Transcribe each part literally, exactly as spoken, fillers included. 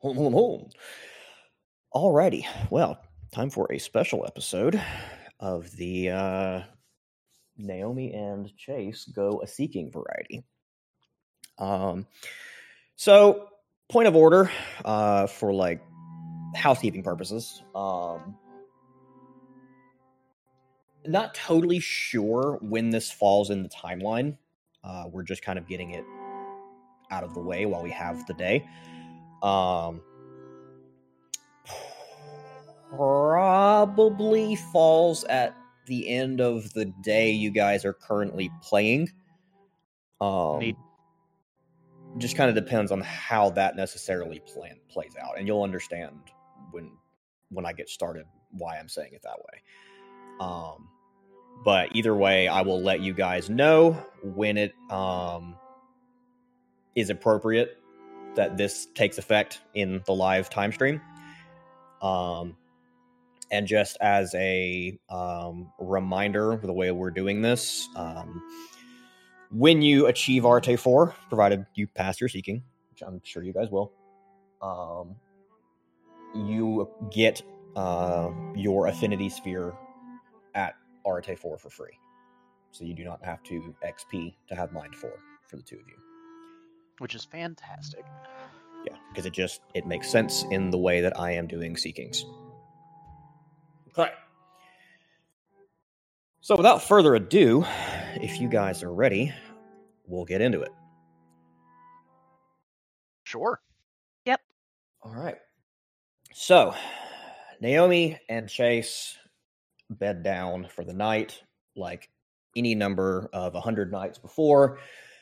Alrighty, well, time for a special episode of the uh, Naomi and Chase Go a Seeking variety. Um, so, point of order uh, for like housekeeping purposes. Um, not totally sure when this falls in the timeline. Uh, we're just kind of getting it out of the way while we have the day. Um, probably falls at the end of the day you guys are currently playing. Um, Neat. Just kind of depends on how that necessarily plan plays out, and you'll understand when when I get started why I'm saying it that way. Um, but either way, I will let you guys know when it um, is appropriate that this takes effect in the live time stream. Um, and just as a um, reminder of the way we're doing this, um, when you achieve Arte four, provided you pass your seeking, which I'm sure you guys will, um, you get uh, your affinity sphere at Arte four for free. So you do not have to X P to have Mind four for the two of you. Which is fantastic. Yeah, because it just, it makes sense in the way that I am doing seekings. Okay. So without further ado, if you guys are ready, we'll get into it. Sure. Yep. All right. So, Naomi and Chase bed down for the night, like any number of a hundred nights before.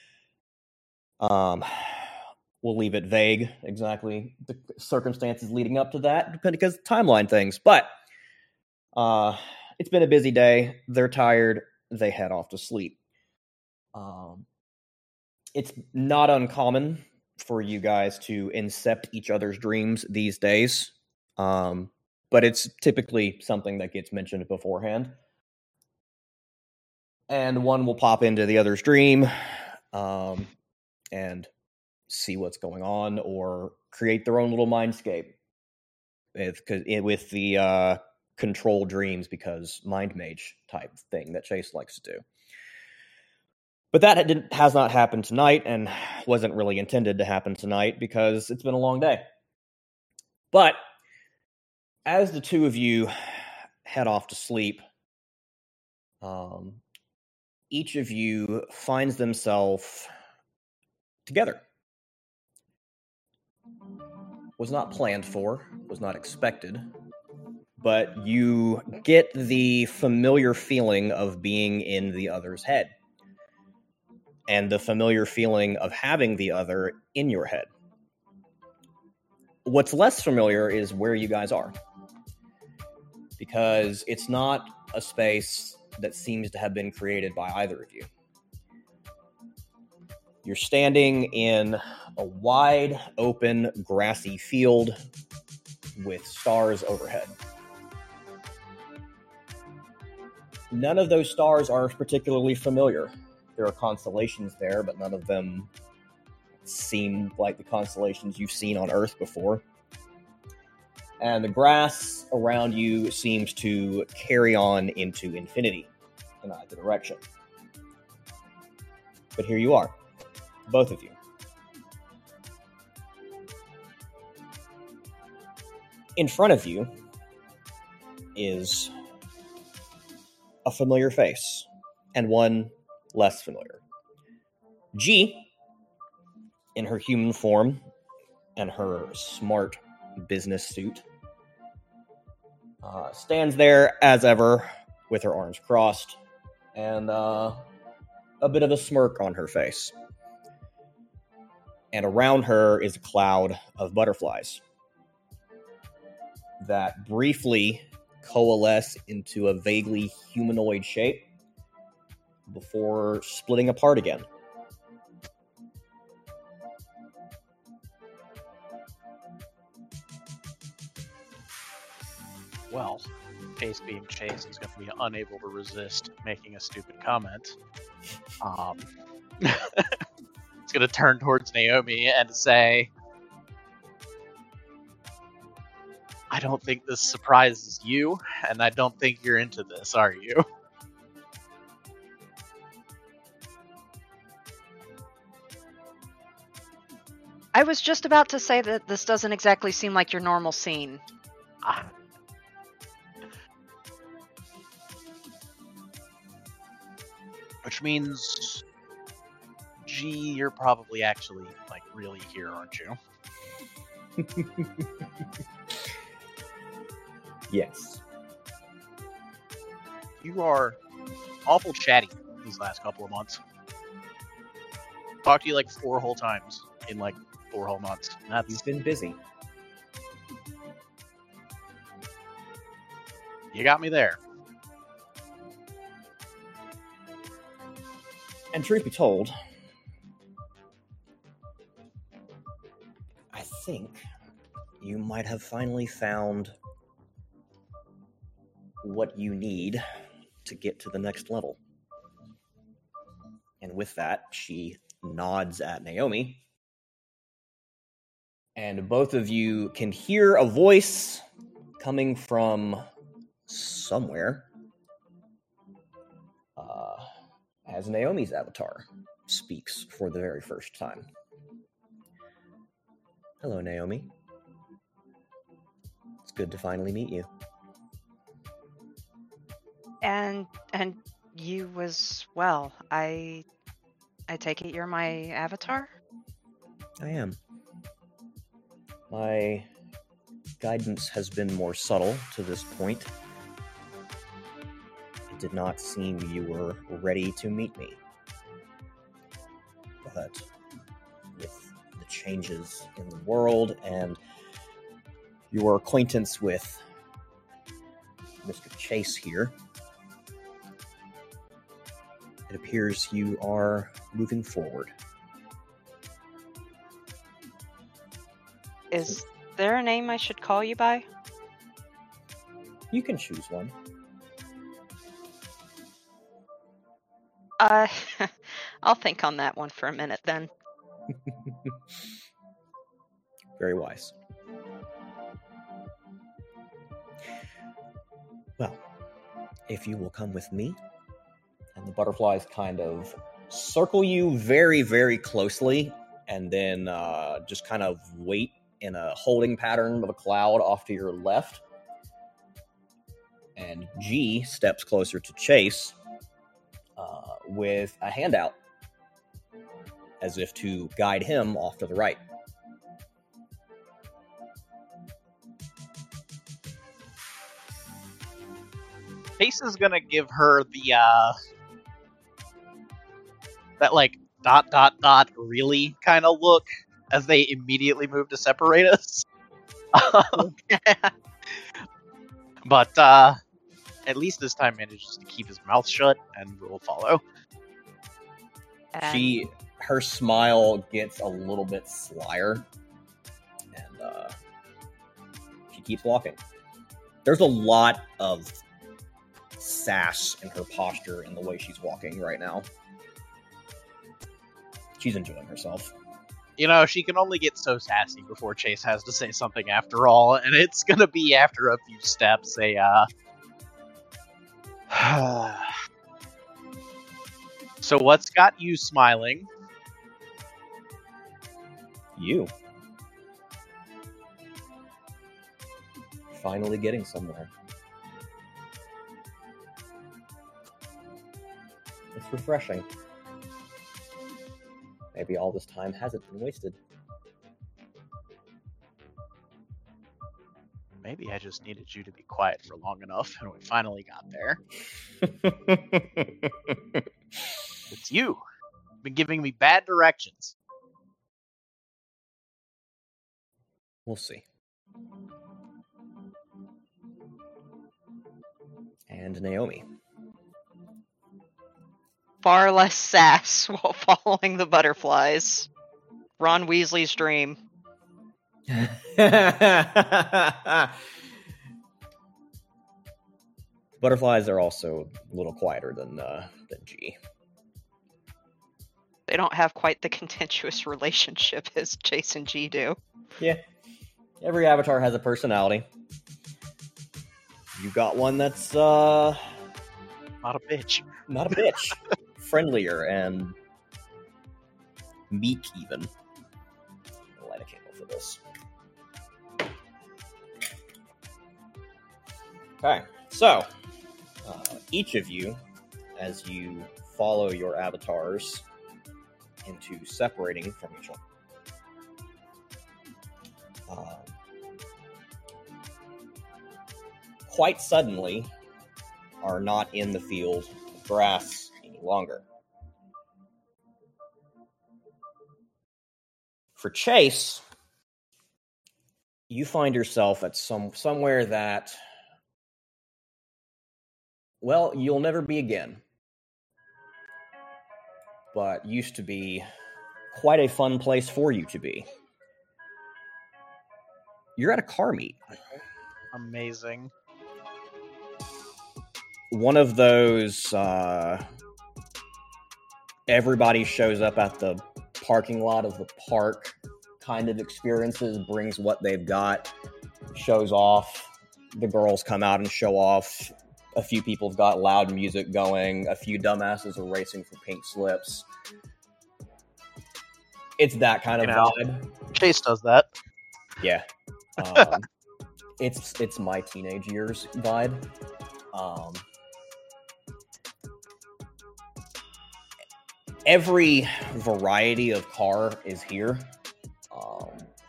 Um, we'll leave it vague exactly the circumstances leading up to that, depending because timeline things. But uh, it's been a busy day. They're tired. They head off to sleep. Um, it's not uncommon for you guys to incept each other's dreams these days. Um, but it's typically something that gets mentioned beforehand. And one will pop into the other's dream um, and see what's going on or create their own little mindscape with, with the uh, control dreams because mind mage type thing that Chase likes to do. But that didn't, has not happened tonight and wasn't really intended to happen tonight because it's been a long day. But as the two of you head off to sleep, um, each of you finds themselves together. Was not planned for, was not expected, but you get the familiar feeling of being in the other's head. And the familiar feeling of having the other in your head. What's less familiar is where you guys are. Because it's not a space that seems to have been created by either of you. You're standing in a wide, open, grassy field with stars overhead. None of those stars are particularly familiar. There are constellations there, but none of them seem like the constellations you've seen on Earth before. And the grass around you seems to carry on into infinity in either direction. But here you are, both of you. In front of you is a familiar face, and one less familiar. G, in her human form and her smart business suit, uh, stands there as ever with her arms crossed and uh, a bit of a smirk on her face. And around her is a cloud of butterflies that briefly coalesce into a vaguely humanoid shape before splitting apart again. Well, Chase being Chase is going to be unable to resist making a stupid comment. Um, it's going to turn towards Naomi and say, I don't think this surprises you, and I don't think you're into this, are you? I was just about to say that this doesn't exactly seem like your normal scene. Ah. Which means, G, you're probably actually, like, really here, aren't you? Yes. You are awful chatty these last couple of months. Talked to you like four whole times in like four whole months. That's You've been busy. You got me there. And truth be told, I think you might have finally found what you need to get to the next level. And with that, she nods at Naomi. And both of you can hear a voice coming from somewhere uh, as Naomi's avatar speaks for the very first time. Hello, Naomi. It's good to finally meet you. And and you as well. I I take it you're my avatar? I am. My guidance has been more subtle to this point. It did not seem you were ready to meet me. But with the changes in the world and your acquaintance with Mister Chase here, it appears you are moving forward. Is there a name I should call you by? You can choose one. Uh, I'll think on that one for a minute then. Very wise. Well, if you will come with me, and the butterflies kind of circle you very, very closely, and then uh, just kind of wait in a holding pattern of a cloud off to your left. And G steps closer to Chase uh, with a handout, as if to guide him off to the right. Chase is gonna give her the uh that like dot dot dot really kind of look as they immediately move to separate us. But uh at least this time manages to keep his mouth shut and will follow. And She, her smile gets a little bit slyer, and uh, she keeps walking. There's a lot of sass in her posture and the way she's walking right now. She's enjoying herself. You know, she can only get so sassy before Chase has to say something after all, and it's gonna be after a few steps, a, uh... So what's got you smiling? You. Finally getting somewhere. It's refreshing. Maybe all this time hasn't been wasted. Maybe I just needed you to be quiet for long enough, and we finally got there. It's you. You've been giving me bad directions. We'll see. And Naomi. far less sass while following the butterflies. Ron Weasley's dream. Butterflies are also a little quieter than uh, than G. They don't have quite the contentious relationship as Chase and G do. Yeah. Every avatar has a personality. You got one that's uh Not a bitch. not a bitch, friendlier and meek even. I'll light a candle for this. Okay, so uh, each of you, as you follow your avatars into separating from each other, uh, quite suddenly are not in the field of grass any longer. For Chase, you find yourself at some somewhere that, well, you'll never be again, but used to be quite a fun place for you to be. You're at a car meet. Amazing. One of those, uh, everybody shows up at the parking lot of the park kind of experiences, brings what they've got, shows off. The girls come out and show off. A few people have got loud music going. A few dumbasses are racing for pink slips. It's that kind of You know. vibe. Chase does that. Yeah. Um, it's it's my teenage years vibe. Um, every variety of car is here. Um,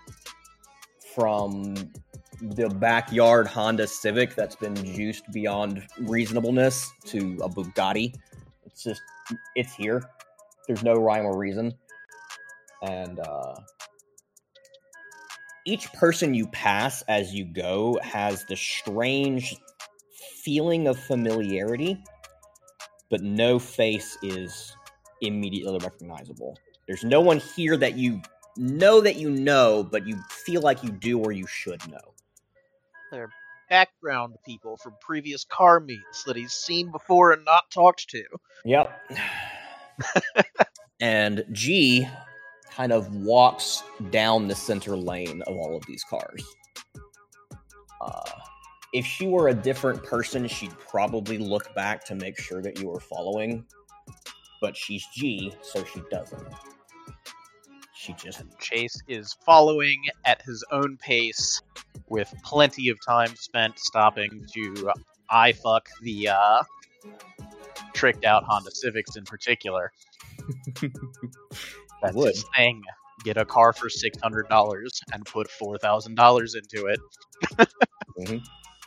from the backyard Honda Civic that's been juiced beyond reasonableness to a Bugatti. It's just, it's here. There's no rhyme or reason. And uh, each person you pass as you go has the strange feeling of familiarity, but no face is immediately recognizable. There's no one here that you know that you know, but you feel like you do or you should know. They're background people from previous car meets that he's seen before and not talked to. Yep. And G kind of walks down the center lane of all of these cars. Uh, if she were a different person, she'd probably look back to make sure that you were following. But she's G, so she doesn't. She just... Chase is following at his own pace, with plenty of time spent stopping to eye fuck the uh, tricked out Honda Civics in particular. That's would. his thing. Get a car for six hundred dollars and put four thousand dollars into it. Mm-hmm.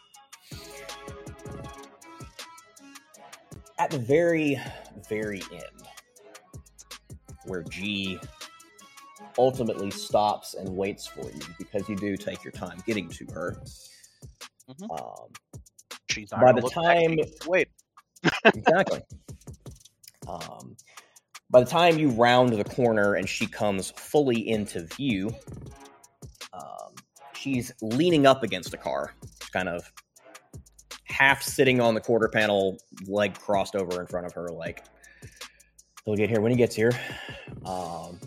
At the very, very end, where G ultimately stops and waits for you, because you do take your time getting to her. Mm-hmm. Um, She's not by gonna the look time, back. Wait. exactly. Um, by the time you round the corner and she comes fully into view, um, she's leaning up against the car, kind of half sitting on the quarter panel, leg crossed over in front of her, like, he'll get here when he gets here. Um,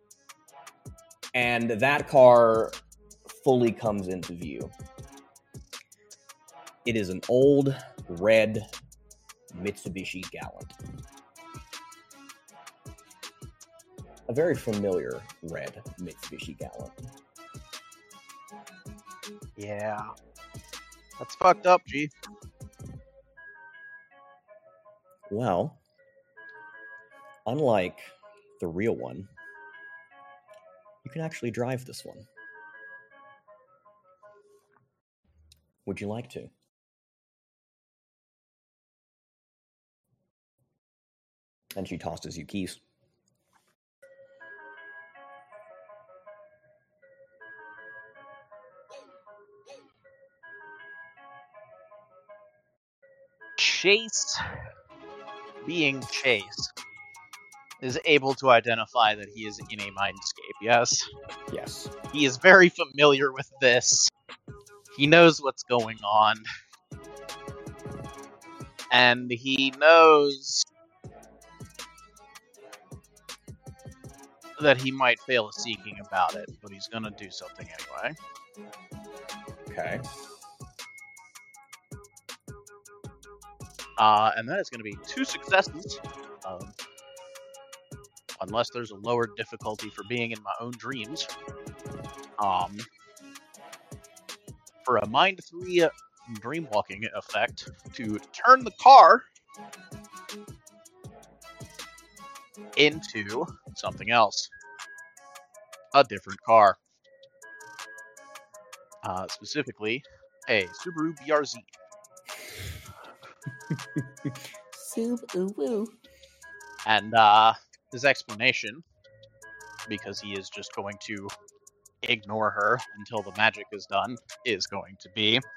and that car fully comes into view. It is an old red Mitsubishi Galant. A very familiar red Mitsubishi Galant. Yeah. That's fucked up, G. Well, unlike the real one, you can actually drive this one. Would you like to? And she tosses you keys. Chase, being Chase, is able to identify that he is in a mindscape, yes? Yes. He is very familiar with this. He knows what's going on. And he knows that he might fail a seeking about it, but he's gonna do something anyway. Okay. Uh, and that is going to be two successes. Um, unless there's a lower difficulty for being in my own dreams. Um, for a Mind three Dreamwalking effect to turn the car into something else. A different car. Uh, specifically, a Subaru B R Z. Subaru. And uh, his explanation, because he is just going to ignore her until the magic is done, is going to be... I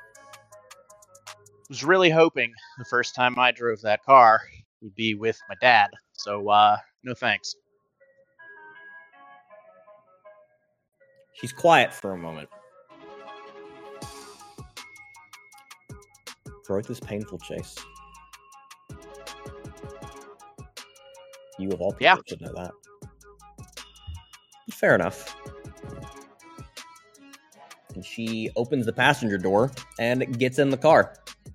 was really hoping the first time I drove that car would be with my dad, so uh, no thanks. She's quiet for a moment. Growth is painful, Chase. You of all people Yeah. should know that. Fair enough. And she opens the passenger door and gets in the car.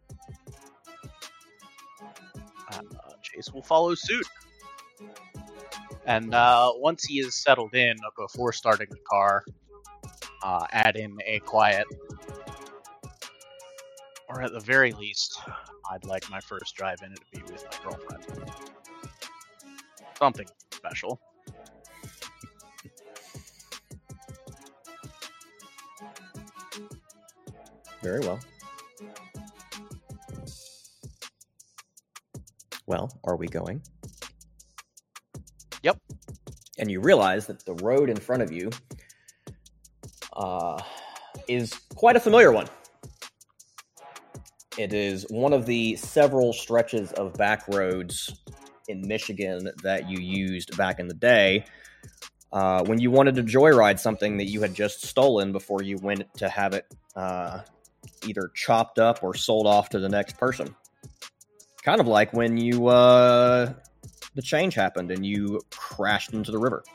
And, uh, Chase will follow suit. And uh, once he is settled in, before starting the car, uh, add in a quiet, or at the very least, I'd like my first drive-in to be with my girlfriend. Something special. Very well. Well, are we going? Yep. And you realize that the road in front of you uh, is quite a familiar one. It is one of the several stretches of back roads in Michigan that you used back in the day uh, when you wanted to joyride something that you had just stolen before you went to have it uh, either chopped up or sold off to the next person. Kind of like when you uh, the change happened and you crashed into the river.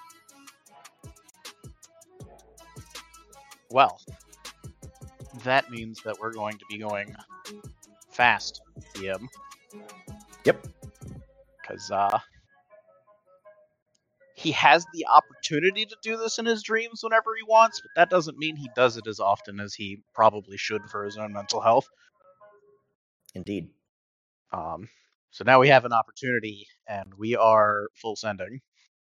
Well, that means that we're going to be going fast, D M. Yep. Because uh, he has the opportunity to do this in his dreams whenever he wants, but that doesn't mean he does it as often as he probably should for his own mental health. Indeed. Um, so now we have an opportunity, and we are full sending.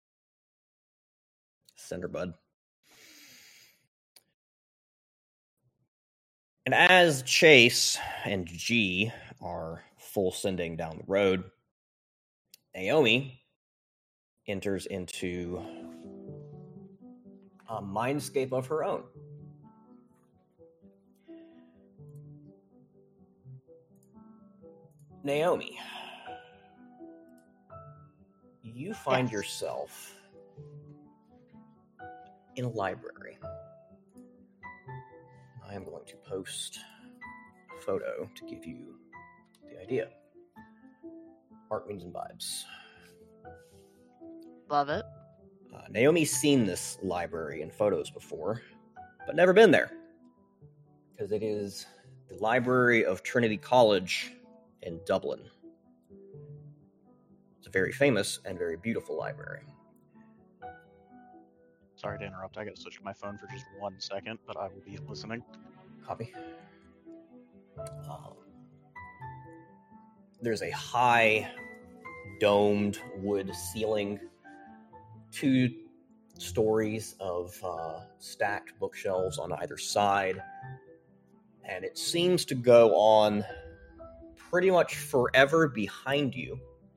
Sender bud. And as Chase and G are full sending down the road, Naomi enters into a mindscape of her own. Naomi, you find Yes. yourself in a library. I am going to post a photo to give you the idea. Art, Means, and Vibes. Love it. Uh, Naomi's seen this library in photos before, but never been there. Because it is the library of Trinity College in Dublin. It's a very famous and very beautiful library. Sorry to interrupt. I got to switch to my phone for just one second, but I will be listening. Copy. Um, there's a high domed wood ceiling, two stories of uh, stacked bookshelves on either side, and it seems to go on pretty much forever behind you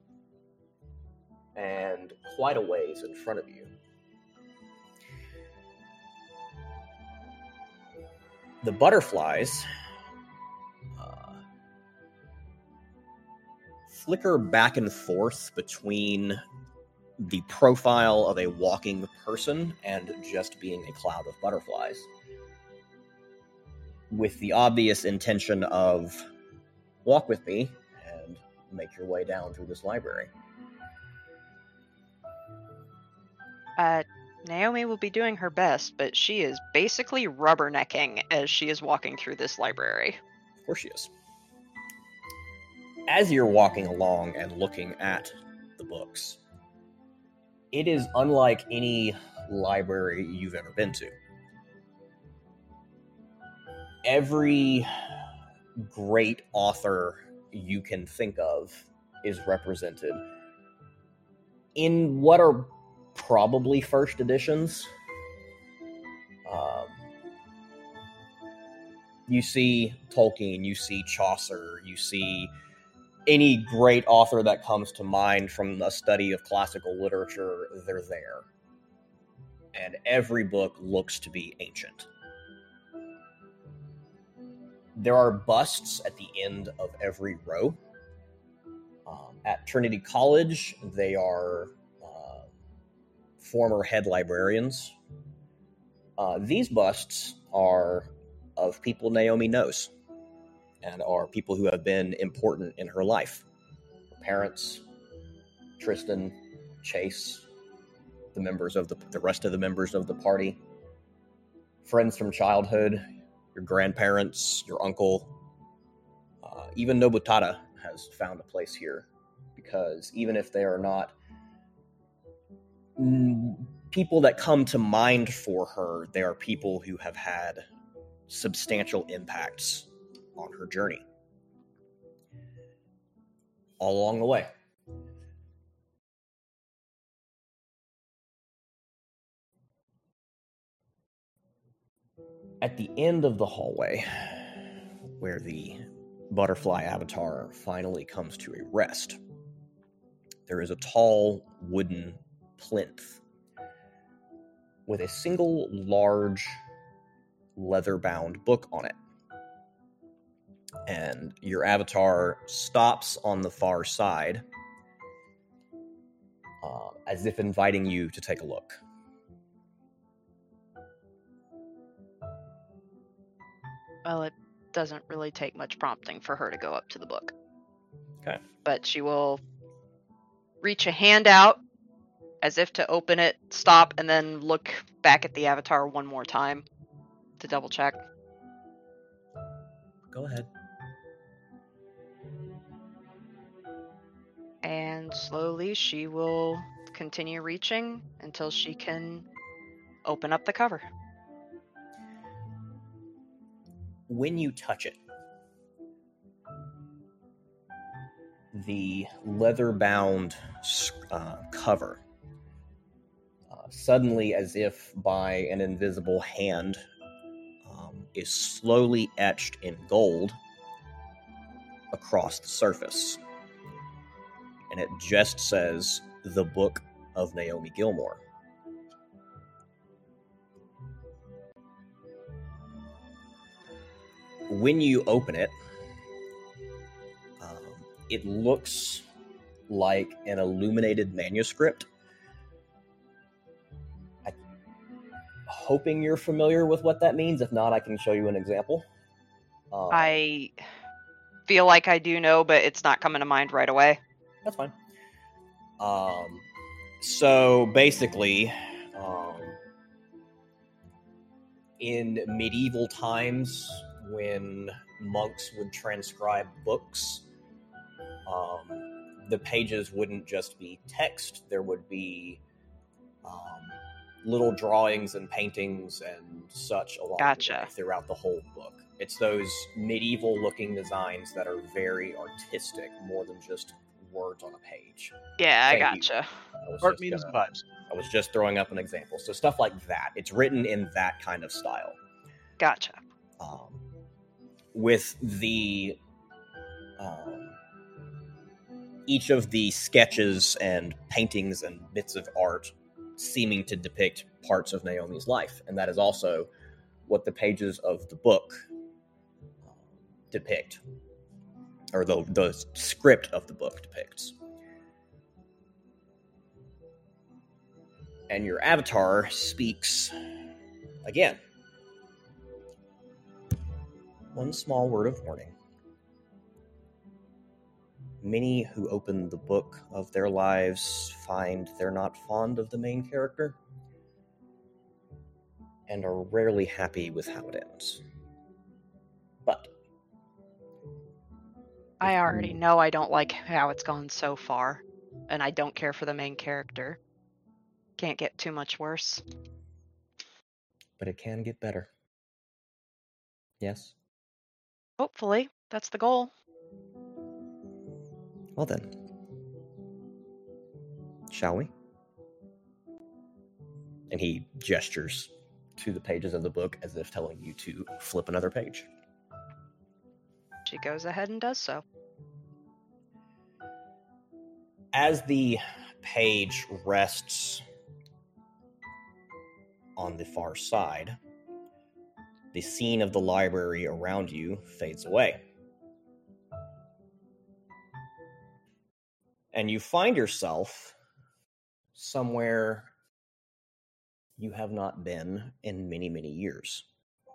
and quite a ways in front of you. The butterflies uh, flicker back and forth between the profile of a walking person and just being a cloud of butterflies, with the obvious intention of walk with me and make your way down through this library. Uh, Naomi will be doing her best, but she is basically rubbernecking as she is walking through this library. Of course she is. as you're walking along and looking at the books, it is unlike any library you've ever been to. Every great author you can think of is represented in what are probably first editions. Um, you see Tolkien, you see Chaucer, you see any great author that comes to mind from a study of classical literature, they're there. And every book looks to be ancient. There are busts at the end of every row. Um, at Trinity College, they are uh, former head librarians. Uh, these busts are of people Naomi knows and are people who have been important in her life. Her parents, Tristan, Chase, the members of the, the rest of the members of the party, friends from childhood, your grandparents, your uncle, uh, even Nobutada has found a place here, because even if they are not mm, people that come to mind for her, they are people who have had substantial impacts on her journey all along the way. At the end of the hallway, where the butterfly avatar finally comes to a rest, there is a tall wooden plinth with a single large leather-bound book on it. And your avatar stops on the far side, uh, as if inviting you to take a look. Well, it doesn't really take much prompting for her to go up to the book. Okay. But she will reach a hand out as if to open it, stop, and then look back at the avatar one more time to double check. Go ahead. And slowly she will continue reaching until she can open up the cover. When you touch it, the leather-bound uh, cover, uh, suddenly, as if by an invisible hand, um, is slowly etched in gold across the surface. And it just says, "The Book of Naomi Gilmore." When you open it, um, it looks like an illuminated manuscript. I'm hoping you're familiar with what that means. If not, I can show you an example. Um, I feel like I do know, but it's not coming to mind right away. That's fine. Um, so basically, um, in medieval times, when monks would transcribe books, um, the pages wouldn't just be text. There would be um, little drawings and paintings and such along Gotcha. the way throughout the whole book. It's those medieval-looking designs that are very artistic, more than just words on a page. Yeah, I Thank you. gotcha. I was Art just means gonna- vibes. I was just throwing up an example. So stuff like that. It's written in that kind of style. Gotcha. Um, with the um, each of the sketches and paintings and bits of art seeming to depict parts of Naomi's life, and that is also what the pages of the book depict, or the the script of the book depicts. And your avatar speaks again. One small word of warning. Many who open the book of their lives find they're not fond of the main character and are rarely happy with how it ends. But I If already you- know I don't like how it's gone so far, and I don't care for the main character. Can't get too much worse. But it can get better. Yes? Hopefully, that's the goal. Well then. Shall we? And he gestures to the pages of the book as if telling you to flip another page. She goes ahead and does so. As the page rests on the far side, the scene of the library around you fades away. And you find yourself somewhere you have not been in many, many years.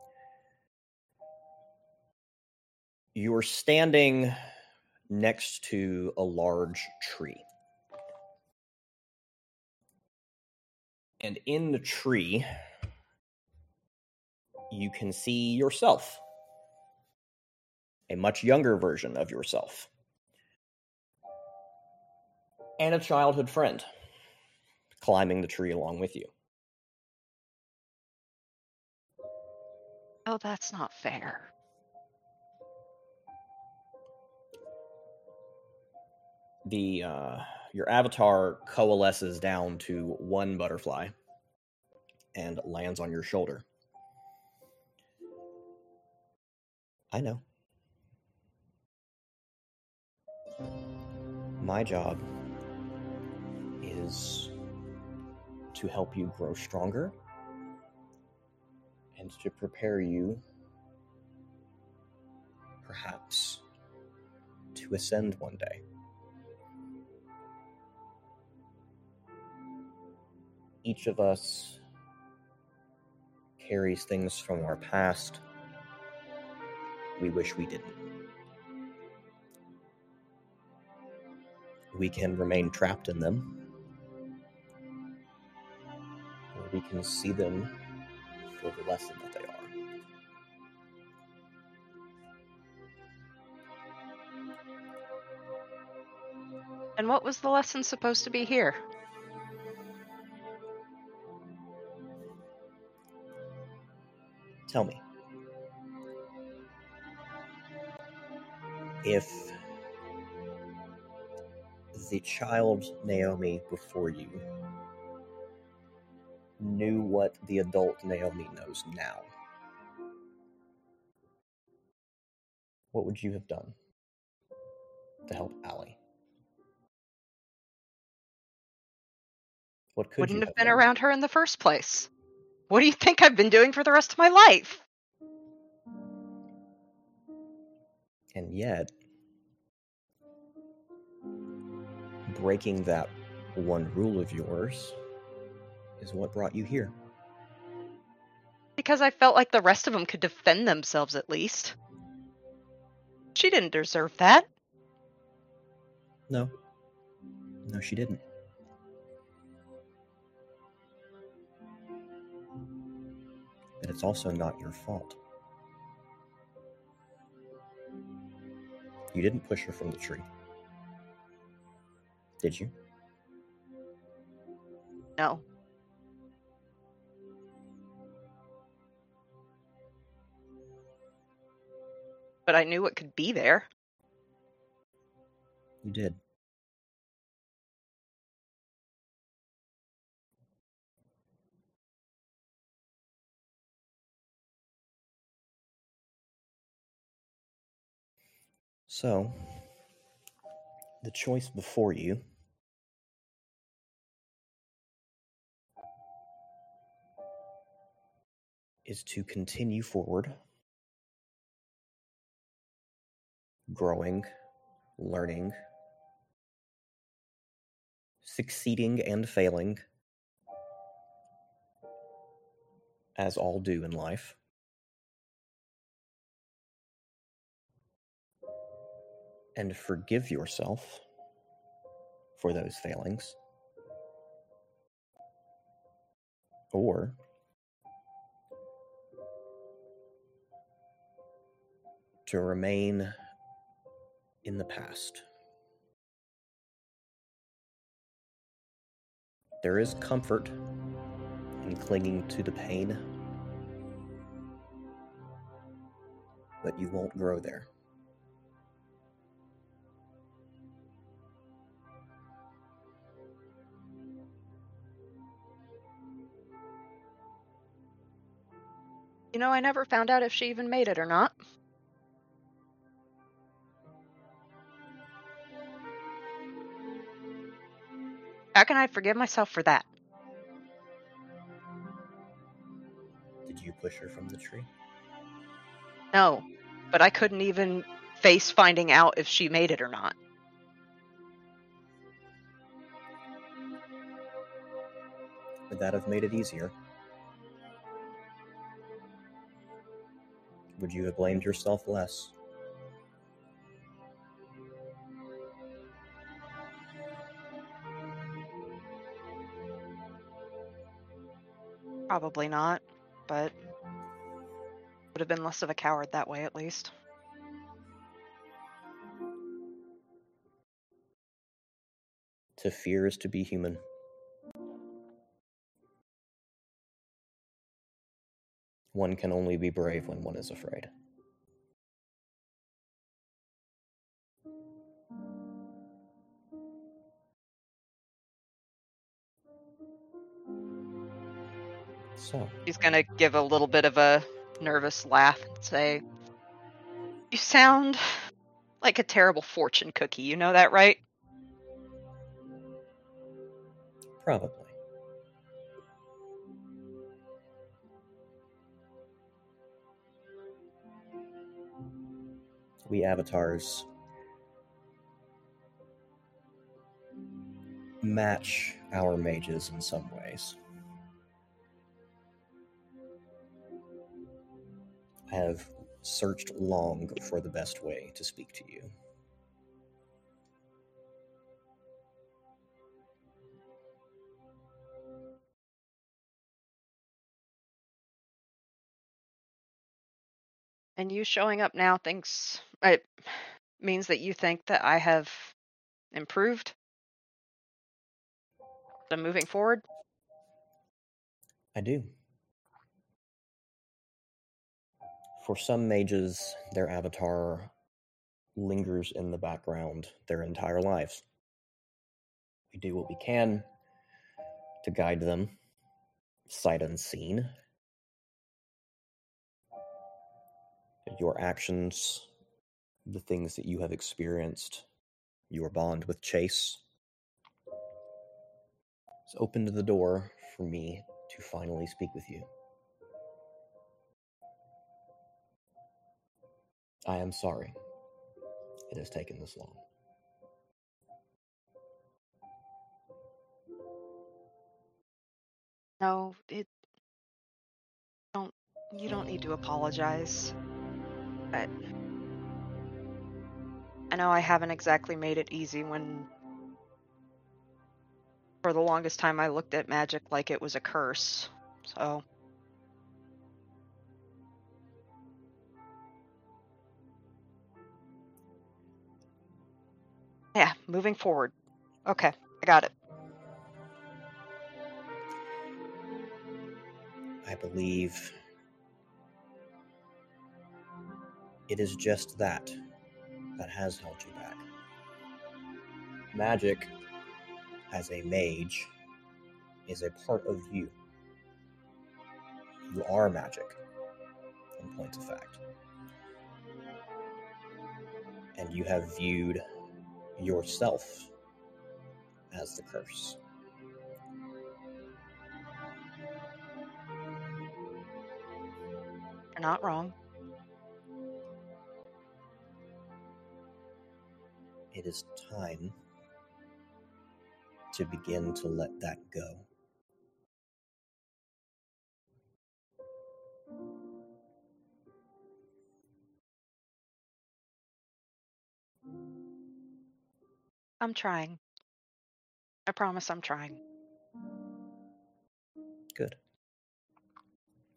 You're standing next to a large tree. And in the tree, you can see yourself, a much younger version of yourself, and a childhood friend climbing the tree along with you. Oh, that's not fair. The uh, your avatar coalesces down to one butterfly and lands on your shoulder. I know. My job is to help you grow stronger and to prepare you, perhaps, to ascend one day. Each of us carries things from our past we wish we didn't. We can remain trapped in them, or we can see them for the lesson that they are. And what was the lesson supposed to be here? Tell me, if the child Naomi before you knew what the adult Naomi knows now, what would you have done to help Allie? What could Wouldn't you have have been done? around her in the first place. What do you think I've been doing for the rest of my life? And yet, breaking that one rule of yours is what brought you here. Because I felt like the rest of them could defend themselves at least. She didn't deserve that. No. No, she didn't. But it's also not your fault. You didn't push her from the tree. Did you? No. But I knew it could be there. You did. So, the choice before you is to continue forward, growing, learning, succeeding and failing, as all do in life, and forgive yourself for those failings, or to remain in the past. There is comfort in clinging to the pain, but you won't grow there. You know, I never found out if she even made it or not. How can I forgive myself for that? Did you push her from the tree? No, but I couldn't even face finding out if she made it or not. Would that have made it easier? Would you have blamed yourself less? Probably not, but would have been less of a coward that way at least. To fear is to be human. One can only be brave when one is afraid. So, He's gonna give a little bit of a nervous laugh and say, "You sound like a terrible fortune cookie, you know that, right?" probably. We avatars match our mages in some ways. I have searched long for the best way to speak to you. And you showing up now thinks it means that you think that I have improved? So moving forward? I do. For some mages, their avatar lingers in the background their entire lives. We do what we can to guide them, sight unseen. Your actions, the things that you have experienced, your bond with Chase, has opened the door for me to finally speak with you. I am sorry it has taken this long. No, it don't you don't need to apologize. But I know I haven't exactly made it easy when for the longest time I looked at magic like it was a curse. So yeah, moving forward. Okay, I got it. I believe it is just that that has held you back. Magic, as a mage, is a part of you. You are magic, in point of fact. And you have viewed yourself as the curse. You're not wrong. It is time to begin to let that go. I'm trying. I promise I'm trying. Good.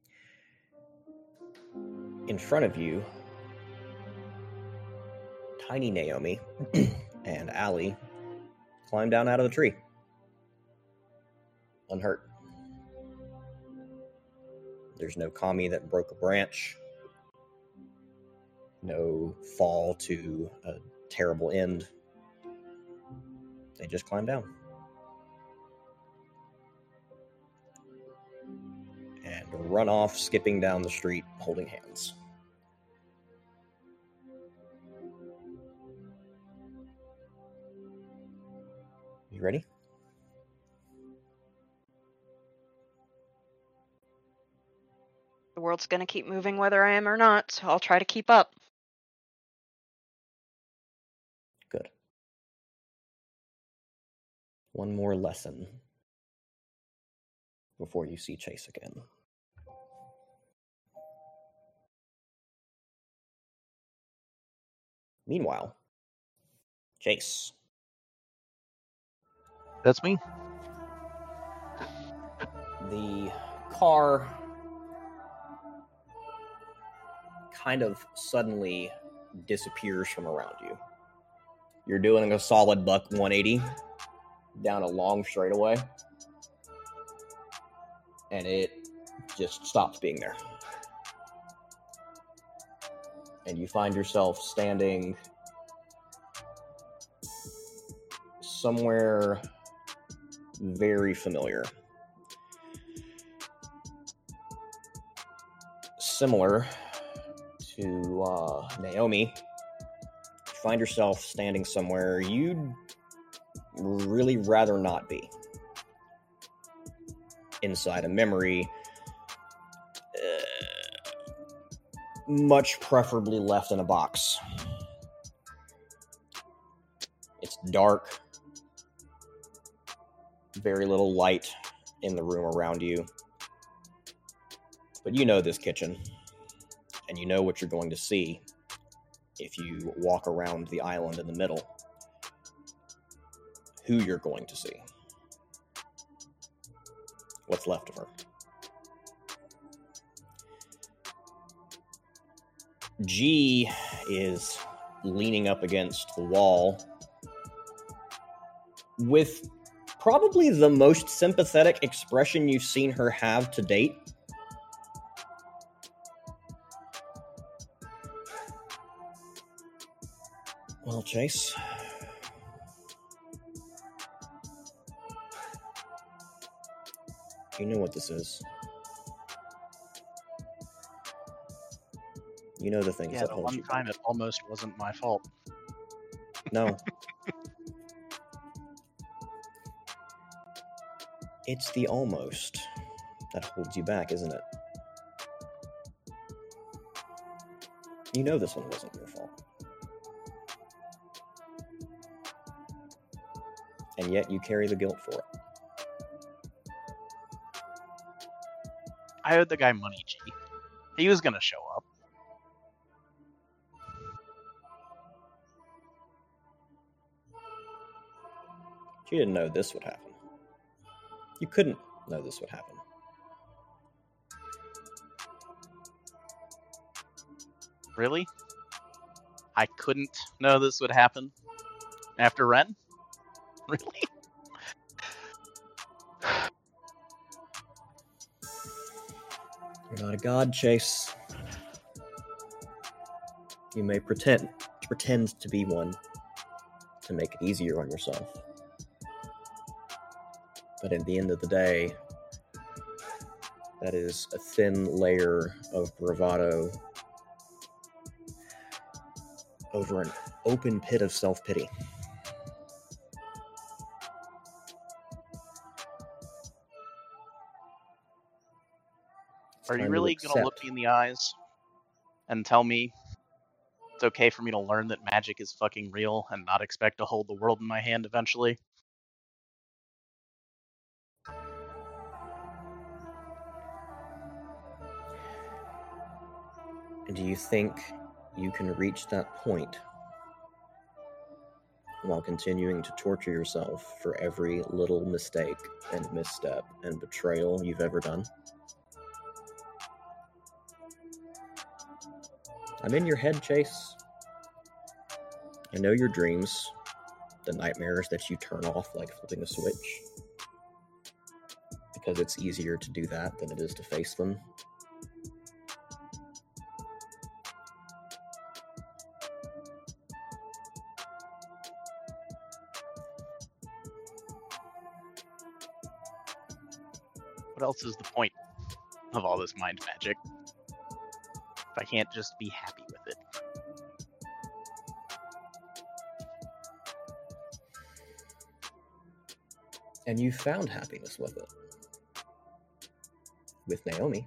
In front of you, tiny Naomi and Allie climb down out of the tree. Unhurt. There's no Kami that broke a branch. No fall to a terrible end. They just climb down. And run off, skipping down the street, holding hands. You ready? The world's gonna keep moving whether I am or not, so I'll try to keep up. Good. One more lesson before you see Chase again. Meanwhile, Chase. That's me. The car kind of suddenly disappears from around you. You're doing a solid buck one eighty down a long straightaway, and it just stops being there. And you find yourself standing somewhere very familiar. Similar to uh, Naomi, you find yourself standing somewhere you'd really rather not be. Inside a memory, uh, much preferably left in a box. It's dark, very little light in the room around you. But you know this kitchen, and you know what you're going to see if you walk around the island in the middle. Who you're going to see. What's left of her. G is leaning up against the wall with probably the most sympathetic expression you've seen her have to date. Well, Chase, you know what this is. You know the things Yeah, that the hold one you time back. it almost wasn't my fault. No. It's the almost that holds you back, isn't it? You know this one wasn't your fault. And yet you carry the guilt for it. I owed the guy money, G. He was gonna show up. You didn't know this would happen. You couldn't know this would happen. Really? I couldn't know this would happen after Ren? Really? You're not a god, Chase. You may pretend pretend to be one to make it easier on yourself. But at the end of the day, that is a thin layer of bravado over an open pit of self-pity. Are you time to really gonna look accept. me in the eyes and tell me it's okay for me to learn that magic is fucking real and not expect to hold the world in my hand eventually? Do you think you can reach that point while continuing to torture yourself for every little mistake and misstep and betrayal you've ever done? I'm in your head, Chase. I know your dreams, the nightmares that you turn off like flipping a switch, because it's easier to do that than it is to face them. What else is the point of all this mind magic if I can't just be happy with it? And you found happiness with it. With Naomi.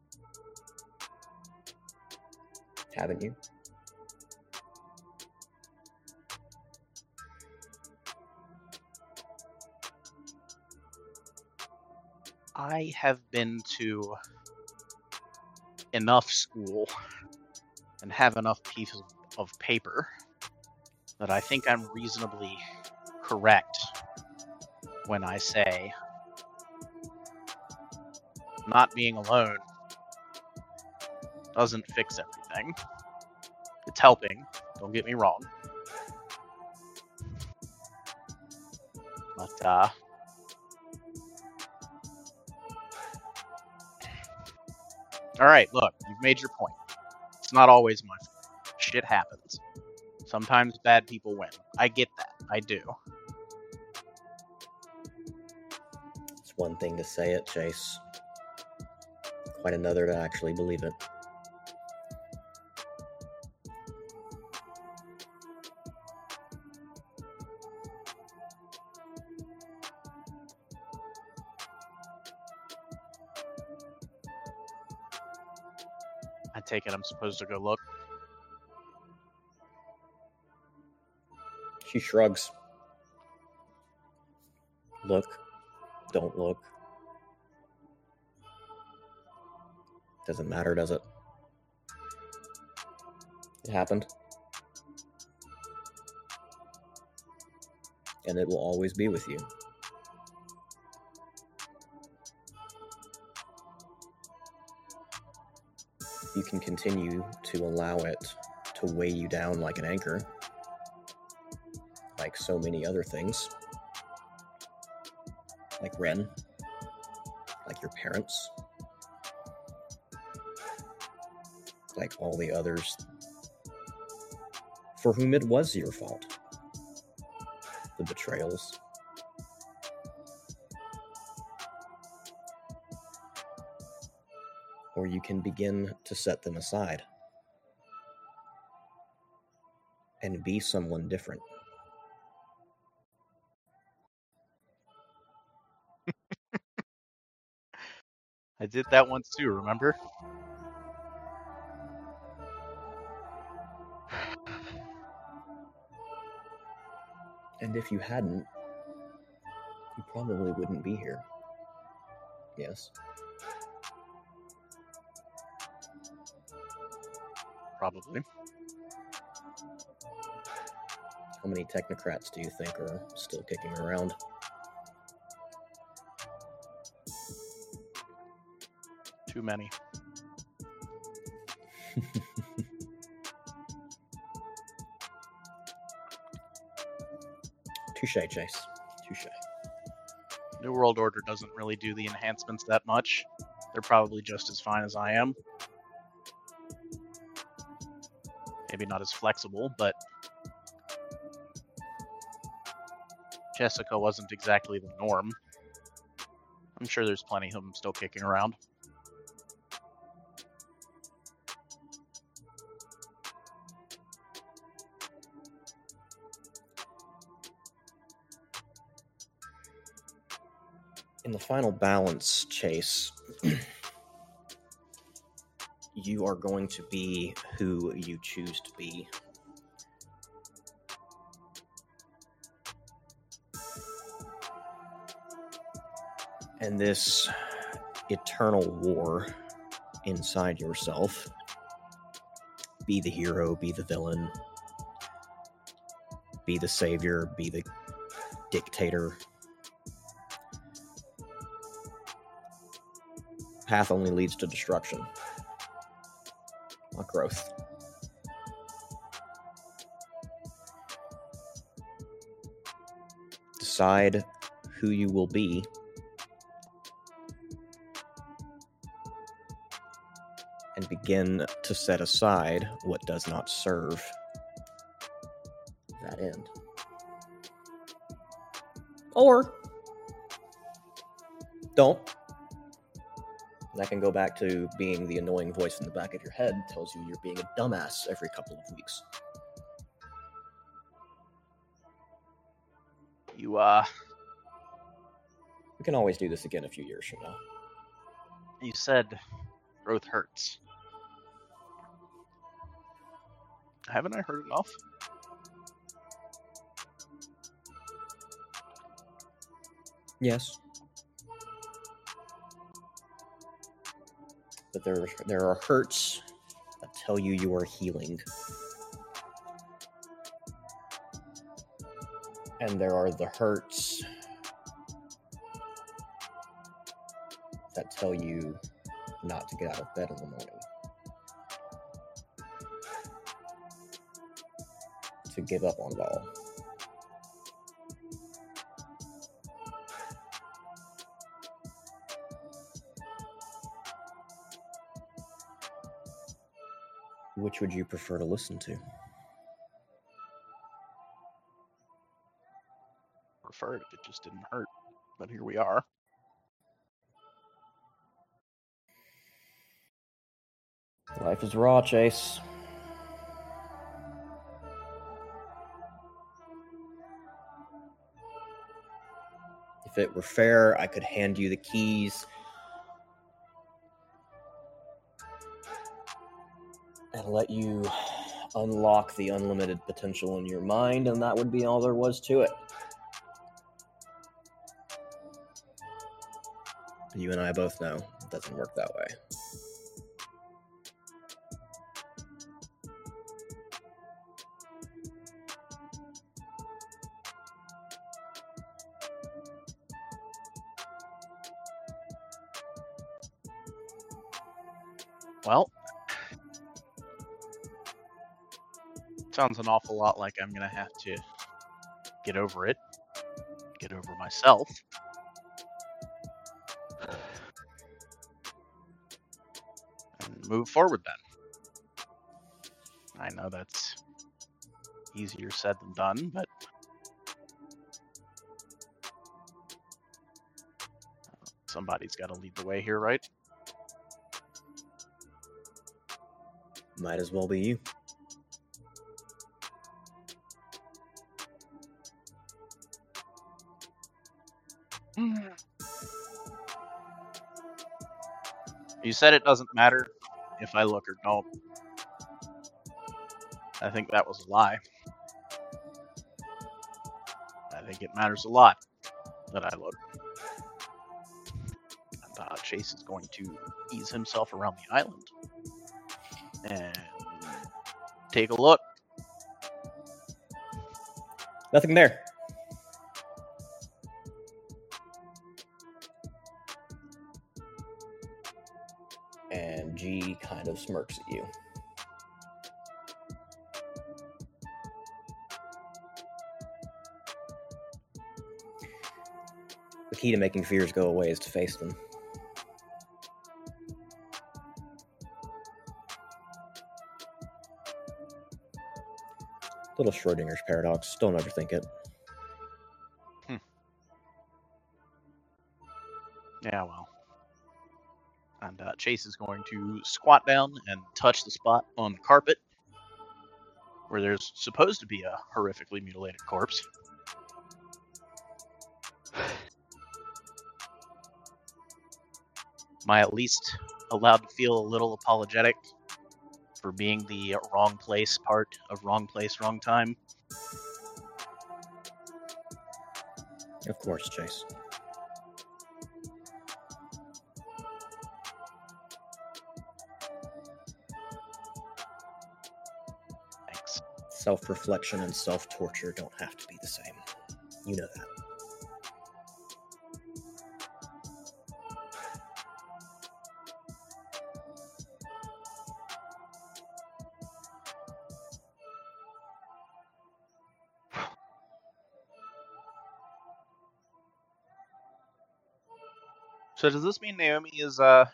Haven't you? I have been to enough school and have enough pieces of paper that I think I'm reasonably correct when I say not being alone doesn't fix everything. It's helping, don't get me wrong. But, uh... Alright, look, you've made your point. It's not always my fault. Shit happens. Sometimes bad people win. I get that. I do. It's one thing to say it, Chase. Quite another to actually believe it. I take it I'm supposed to go look. She shrugs. Look. Don't look. Doesn't matter, does it? It happened. And it will always be with you. You can continue to allow it to weigh you down like an anchor, like so many other things, like Ren, like your parents, like all the others for whom it was your fault. The betrayals. Or you can begin to set them aside and be someone different. I did that once too, remember? And if you hadn't, you probably wouldn't be here. Yes? Probably. How many technocrats do you think are still kicking around? Too many. Touche, Chase. Touche. New World Order doesn't really do the enhancements that much. They're probably just as fine as I am. Maybe not as flexible, but Jessica wasn't exactly the norm. I'm sure there's plenty of them still kicking around. In the final balance, Chase, you are going to be who you choose to be. And this eternal war inside yourself, be the hero, be the villain, be the savior, be the dictator. Path only leads to destruction, not growth. decide who you will be, and begin to set aside what does not serve that end. Or don't. That can go back to being the annoying voice in the back of your head that tells you you're being a dumbass every couple of weeks. You, uh, We can always do this again a few years from now. you said growth hurts. Haven't I heard enough? Yes. But there, there are hurts that tell you you are healing. And there are the hurts that tell you not to get out of bed in the morning. To give up on it all. Which would you prefer to listen to? Preferred if it just didn't hurt. But here we are. Life is raw, Chase. If it were fair, I could hand you the keys and let you unlock the unlimited potential in your mind, and that would be all there was to it. You and I both know it doesn't work that way. Well, sounds an awful lot like I'm gonna have to get over it, get over myself, and move forward then. I know that's easier said than done, but somebody's got to lead the way here, right? Might as well be you. You said it doesn't matter if I look or don't. I think that was a lie. I think it matters a lot that I look. And uh, Chase is going to ease himself around the island and take a look. Nothing there. And G kind of smirks at you. The key to making fears go away is to face them. Little Schrodinger's paradox. Don't overthink it. Hmm. Yeah, well. And uh, Chase is going to squat down and touch the spot on the carpet where there's supposed to be a horrifically mutilated corpse. Am I at least allowed to feel a little apologetic for being the wrong place part of wrong place, wrong time? Of course, Chase. Thanks. Self-reflection and self-torture don't have to be the same. You know that. So does this mean Naomi is uh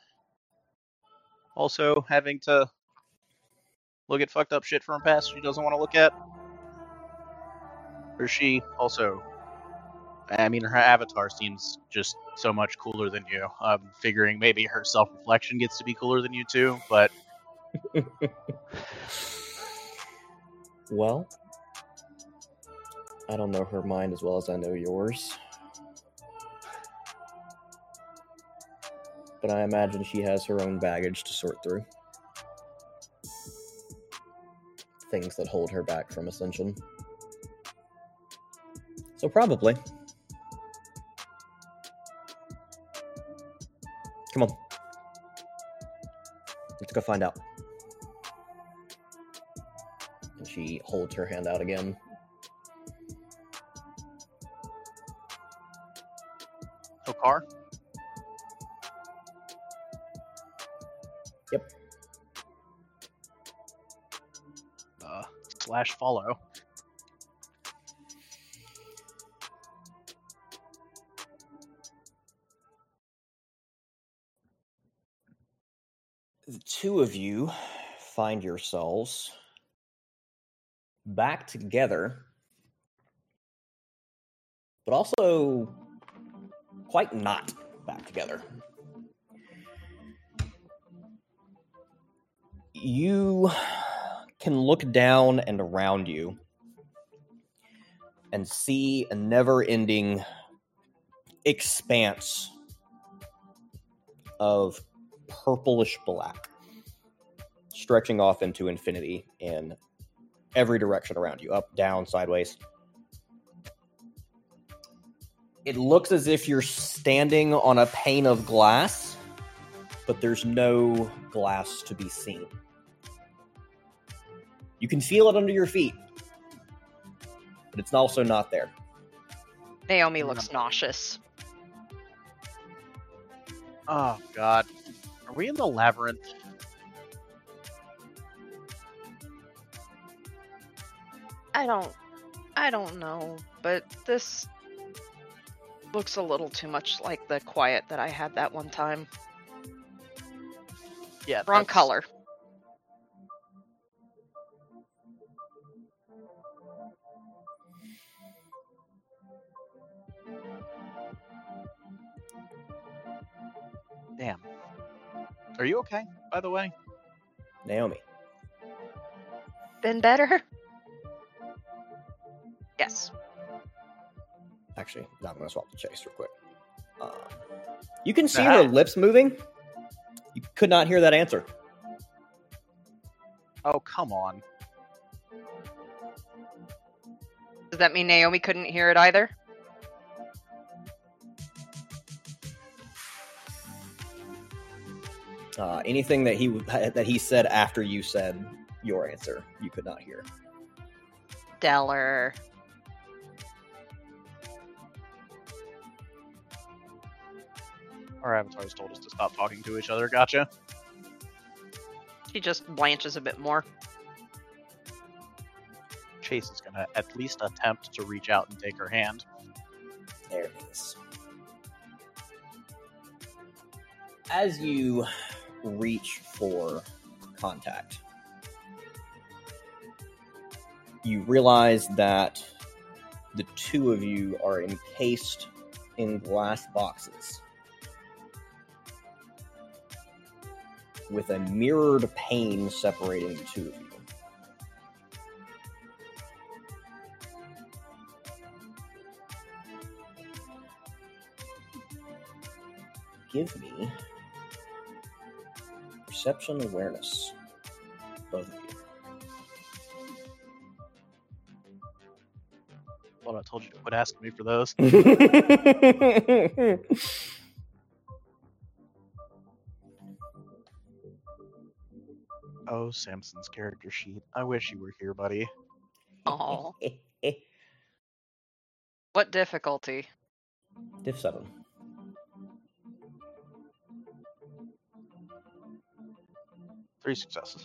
also having to look at fucked up shit from her past she doesn't want to look at? Or is she also... I mean, her avatar seems just so much cooler than you. I'm figuring maybe her self-reflection gets to be cooler than you too, but... Well, I don't know her mind as well as I know yours. But I imagine she has her own baggage to sort through. Things that hold her back from Ascension. So probably. Come on. Let's go find out. And she holds her hand out again. Tokar? Yep. Uh, slash follow. The two of you find yourselves back together, but also quite not back together. You can look down and around you and see a never-ending expanse of purplish black stretching off into infinity in every direction around you, up, down, sideways. It looks as if you're standing on a pane of glass, but there's no glass to be seen. You can feel it under your feet, but it's also not there. Naomi looks nauseous. Oh, God. Are we in the labyrinth? I don't... I don't know, but this looks a little too much like the quiet that I had that one time. Yeah. Wrong that's- color. Damn. Are you okay, by the way? Naomi. Been better? Yes. Actually, no, I'm going to swap the chase real quick. Uh, you can see Ah. her lips moving. You could not hear that answer. Oh, come on. Does that mean Naomi couldn't hear it either? Uh, anything that he that he said after you said your answer, you could not hear. Stellar. Our avatars told us to stop talking to each other, gotcha. She just blanches a bit more. Chase is gonna at least attempt to reach out and take her hand. There it is. As you reach for contact, you realize that the two of you are encased in glass boxes with a mirrored pane separating the two of you. Give me perception awareness, both of you. Well, I told you to quit asking me for those. Oh, Samson's character sheet. I wish you were here, buddy. Oh. What difficulty? Diff seven. Three successes.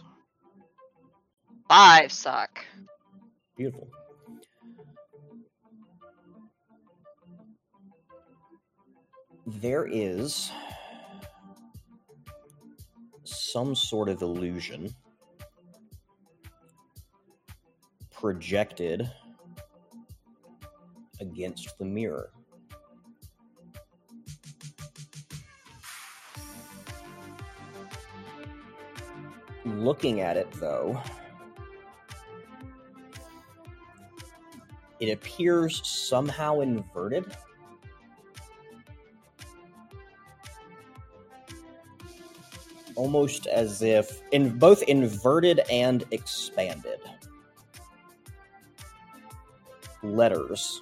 Five suck. Beautiful. There is some sort of illusion projected against the mirror. Looking at it, though, it appears somehow inverted. Almost as if, in both inverted and expanded. Letters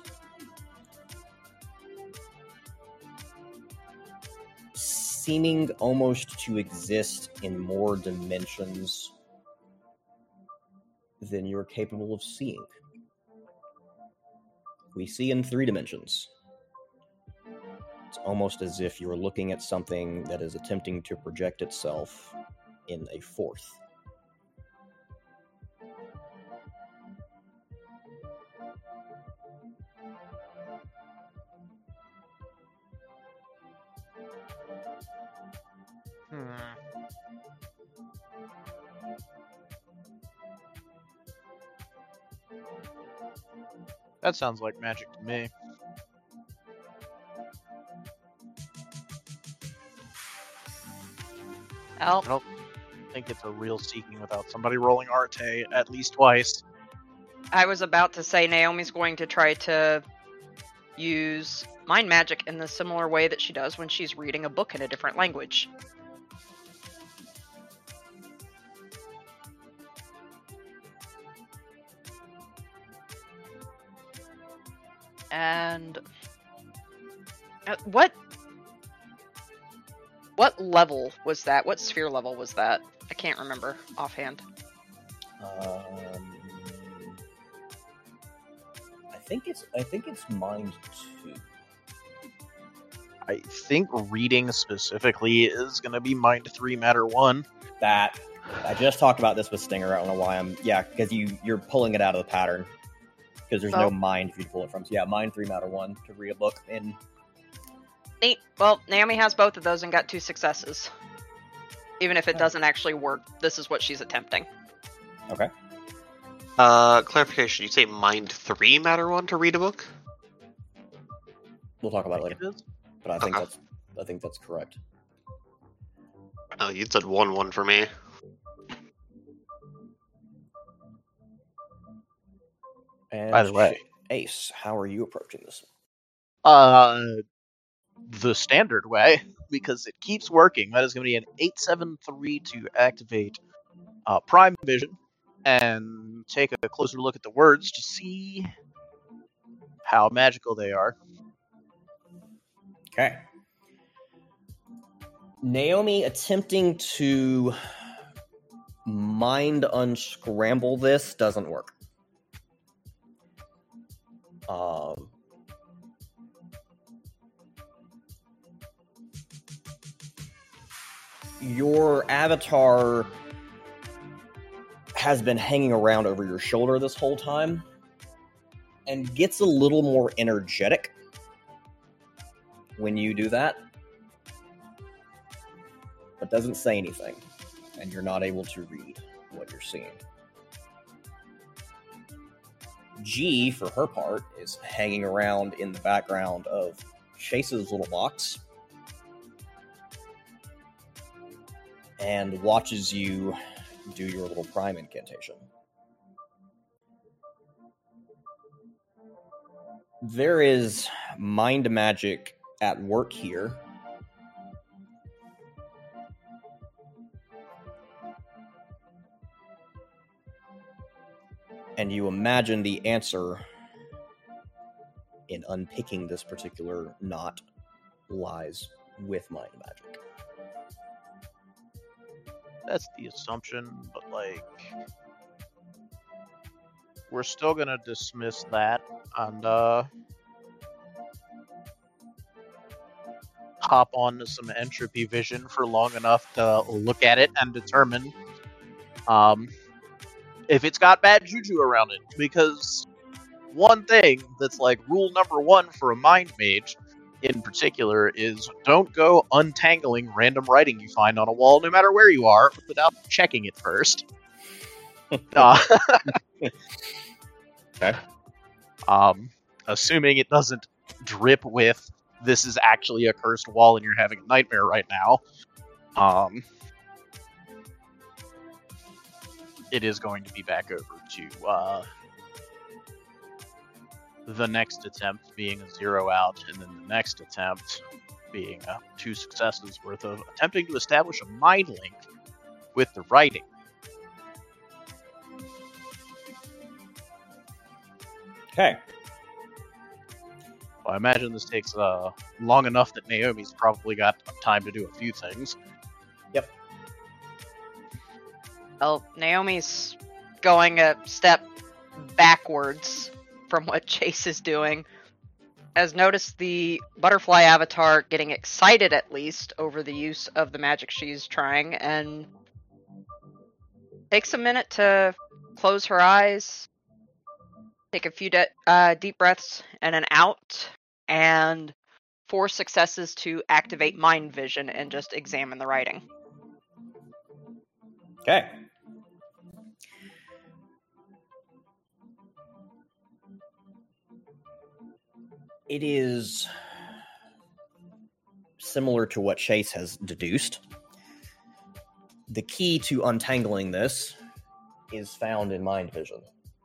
seeming almost to exist in more dimensions than you're capable of seeing. We see in three dimensions. It's almost as if you're looking at something that is attempting to project itself in a fourth. Hmm. That sounds like magic to me. Al? I don't think it's a real seeking without somebody rolling Arte at least twice. I was about to say Naomi's going to try to use mind magic in the similar way that she does when she's reading a book in a different language. And uh, what what level was that? What sphere level was that? I can't remember offhand. Um, I think it's I think it's mind two. I think reading specifically is going to be mind three, matter one. That I just talked about this with Stinger. I don't know why I'm yeah because you you're pulling it out of the pattern because there's Oh. no mind for you to pull it from. So yeah, mind three, matter one to read a book in. Neat. Well, Naomi has both of those and got two successes. Even if it doesn't actually work, this is what she's attempting. Okay. Uh, clarification, you say mind three matter one to read a book? We'll talk about it later. It is. But I think Okay. that's I think that's correct. Oh, you said one one for me. And By the way- Ace, how are you approaching this? Uh, the standard way, because it keeps working. That is going to be an eight seven three to activate uh, Prime Vision and take a closer look at the words to see how magical they are. Okay. Naomi attempting to mind unscramble this doesn't work. Um, your avatar has been hanging around over your shoulder this whole time and gets a little more energetic when you do that, but doesn't say anything, and you're not able to read what you're seeing. G, for her part, is hanging around in the background of Chase's little box and watches you do your little prime incantation. There is mind magic at work here. And you imagine the answer in unpicking this particular knot lies with mind magic. That's the assumption, but like, we're still gonna dismiss that and uh, hop on to some entropy vision for long enough to look at it and determine um, if it's got bad juju around it. Because one thing that's like rule number one for a mind mage in particular is don't go untangling random writing you find on a wall, no matter where you are, without checking it first. uh, Okay. um, assuming it doesn't drip with "this is actually a cursed wall and you're having a nightmare right now." Um, it is going to be back over to uh, the next attempt being a zero out, and then the next attempt being uh, two successes worth of attempting to establish a mind link with the writing. Okay. Well, I imagine this takes uh, long enough that Naomi's probably got time to do a few things. Yep. Well, Naomi's going a step backwards from what Chase is doing. Has noticed the butterfly avatar getting excited, at least, over the use of the magic she's trying, and takes a minute to close her eyes, take a few de- uh, deep breaths and an out, and four successes to activate mind vision and just examine the writing. Okay. It is similar to what Chase has deduced. The key to untangling this is found in mind vision.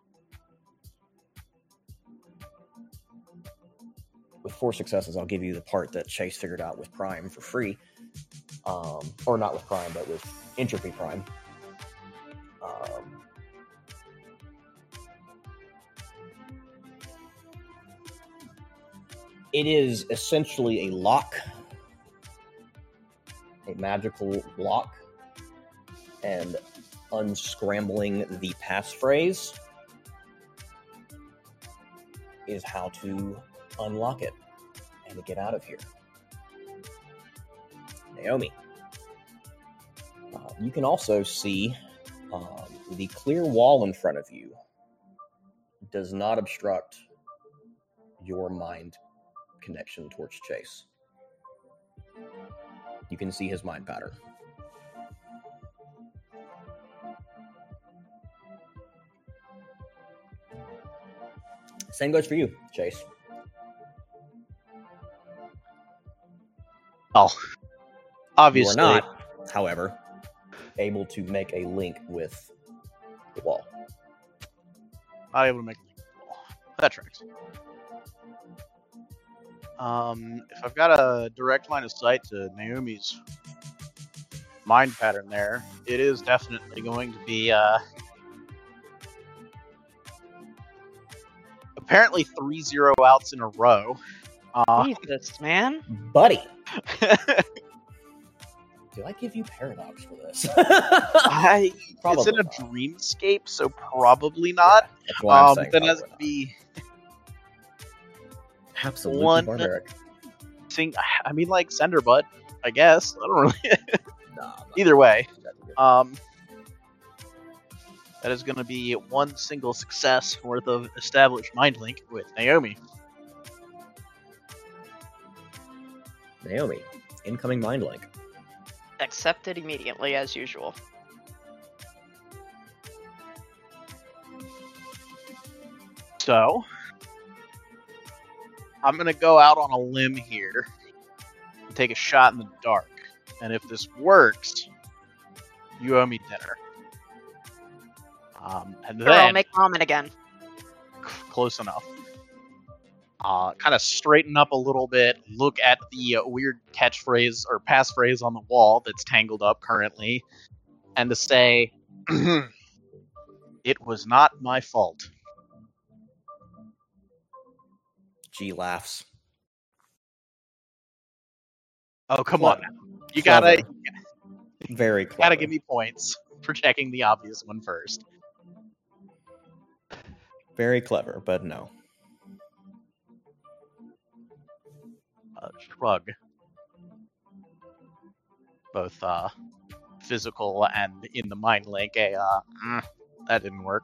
With four successes, I'll give you the part that Chase figured out with Prime for free. Um, or not with Prime, but with Entropy Prime. Um, it is essentially a lock, a magical lock, and unscrambling the passphrase is how to unlock it and to get out of here. Naomi, uh, you can also see um, the clear wall in front of you does not obstruct your mind connection towards Chase. You can see his mind pattern. Same goes for you, Chase. Oh, obviously. You are not, however, able to make a link with the wall. Not able to make a link with the wall. That tracks. Um, if I've got a direct line of sight to Naomi's mind pattern there, it is definitely going to be, uh, apparently three zero outs in a row. Uh, Jesus, man. Buddy! Did I give you Paradox for this? I, Probably it's in a not. dreamscape, so probably not. That's why I'm Um, saying then probably as not. be Absolutely one- barbaric. thing, I mean, like Senderbutt, I guess. I don't really. Nah, I'm not Either way, exactly good. um, that is going to be one single success worth of established mind link with Naomi. Naomi, incoming mind link. Accepted immediately, as usual. So, I'm going to go out on a limb here and take a shot in the dark. And if this works, you owe me dinner. Um, and Sure, I'll then, make ramen again. close enough. Uh, kind of straighten up a little bit, look at the uh, weird catchphrase or passphrase on the wall that's tangled up currently, and to say, it was not my fault. G laughs. Oh, come Clever. on. You gotta, Clever. Very clever. gotta give me points for checking the obvious one first. Very clever, but no. Uh, shrug. Both uh, physical and in the mind link. A uh, mm, that didn't work.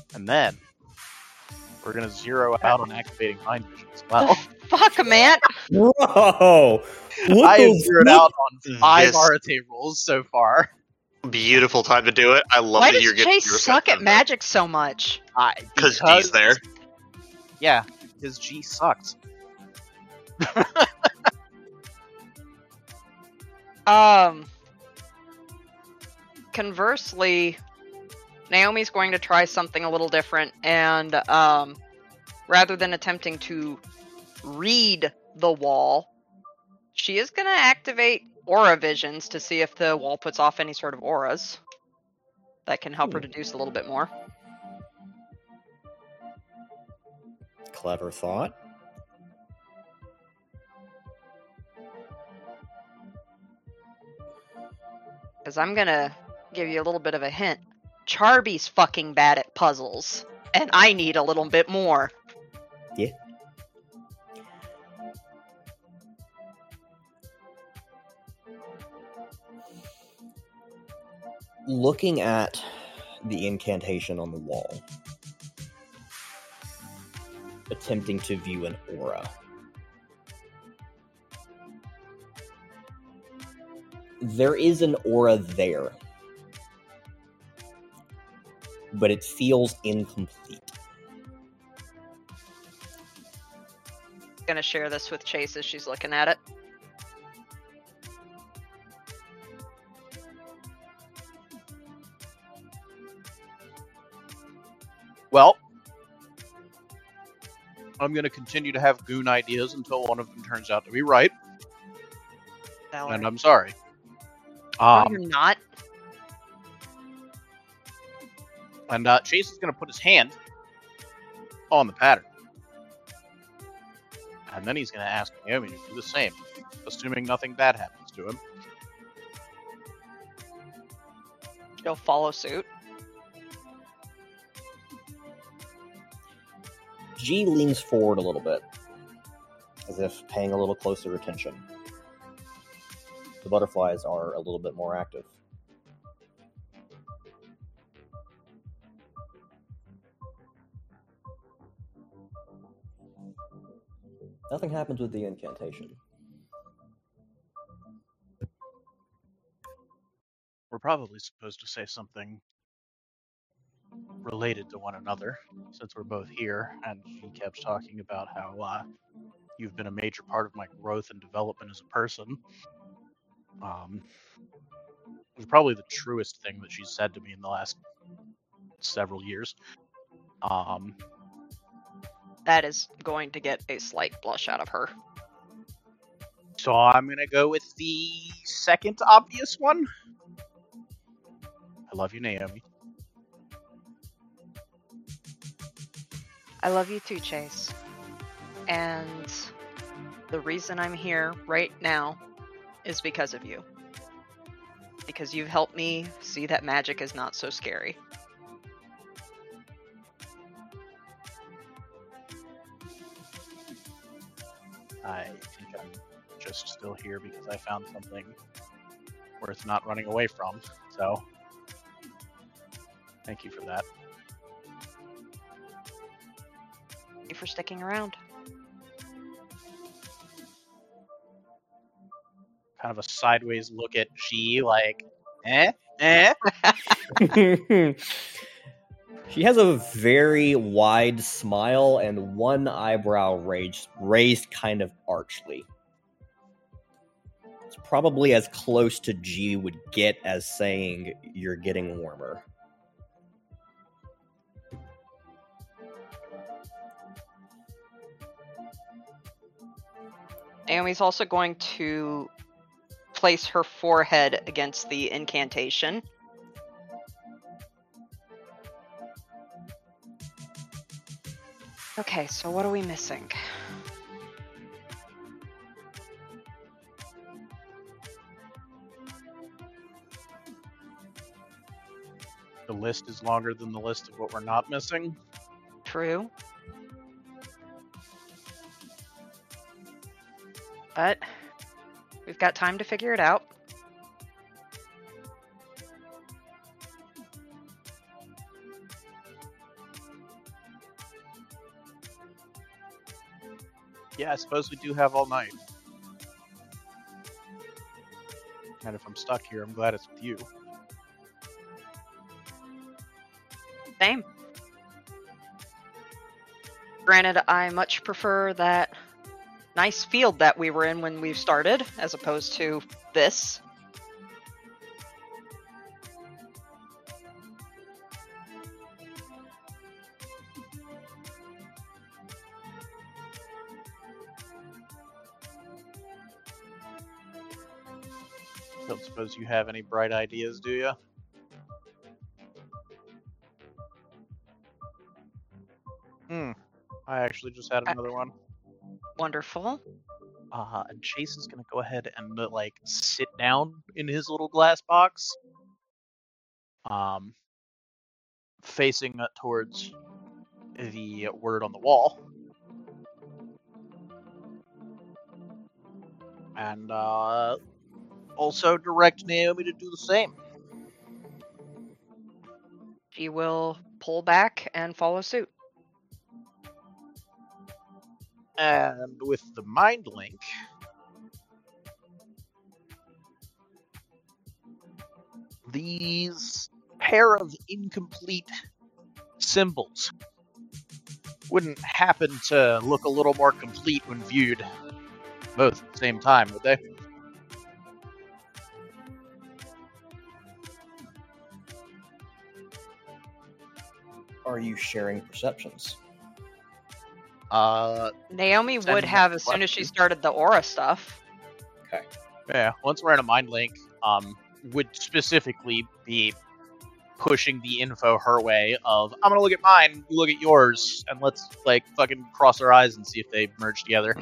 And then we're gonna zero out on activating Mind Vision as well. Fuck, man. Bro, what I have the zeroed fuck? out on five This- Arate rolls so far. Beautiful time to do it. I love Why that does you're getting Chase your suck effect at on magic so much? I, Because G's there. Yeah, his G sucked. Um. Conversely, Naomi's going to try something a little different, and um, rather than attempting to read the wall, she is going to activate aura visions to see if the wall puts off any sort of auras that can help her Hmm. deduce a little bit more. Clever thought. Because I'm going to give you a little bit of a hint. Charby's fucking bad at puzzles, and I need a little bit more. Yeah. Looking at the incantation on the wall, attempting to view an aura. There is an aura there, but it feels incomplete. Gonna share this with Chase as she's looking at it. Well, I'm going to continue to have goon ideas until one of them turns out to be right, and I'm sorry. No, Um, you're not. and uh, Chase is going to put his hand on the pattern. And then he's going to ask Naomi to do the same, assuming nothing bad happens to him. She'll follow suit. G leans forward a little bit, as if paying a little closer attention. The butterflies are a little bit more active. Nothing happens with the incantation. We're probably supposed to say something related to one another, since we're both here, and she kept talking about how uh, you've been a major part of my growth and development as a person. Um, it was probably the truest thing that she's said to me in the last several years. Um, That is going to get a slight blush out of her. so I'm gonna go with the second obvious one. I love you, Naomi. I love you too, Chase. And the reason I'm here right now is because of you. Because you've helped me see that magic is not so scary. I think I'm just still here because I found something worth not running away from. So, thank you for that. Thank you for sticking around. Kind of a sideways look at G, like, eh, eh. She has a very wide smile and one eyebrow raised, raised kind of archly. It's probably as close to G would get as saying, "You're getting warmer." Naomi's also going to place her forehead against the incantation. Okay, so what are we missing? The list is longer than the list of what we're not missing. True. But we've got time to figure it out. Yeah, I suppose we do have all night. And if I'm stuck here, I'm glad it's with you. Same. Granted, I much prefer that nice field that we were in when we started, as opposed to this. Don't suppose you have any bright ideas, do you? Hmm. I actually just had I- another one. Wonderful. Uh, and Chase is gonna go ahead and uh, like sit down in his little glass box, um, facing uh, towards the word on the wall, and uh, also direct Naomi to do the same. She will pull back and follow suit. And with the mind link, these pair of incomplete symbols wouldn't happen to look a little more complete when viewed both at the same time, would they? Are you sharing perceptions? Uh, Naomi Send would them have as soon as she lefty. started the aura stuff. Okay. yeah. Once we're in a mind link, um, would specifically be pushing the info her way of I'm gonna look at mine, you look at yours, and let's like fucking cross our eyes and see if they merge together.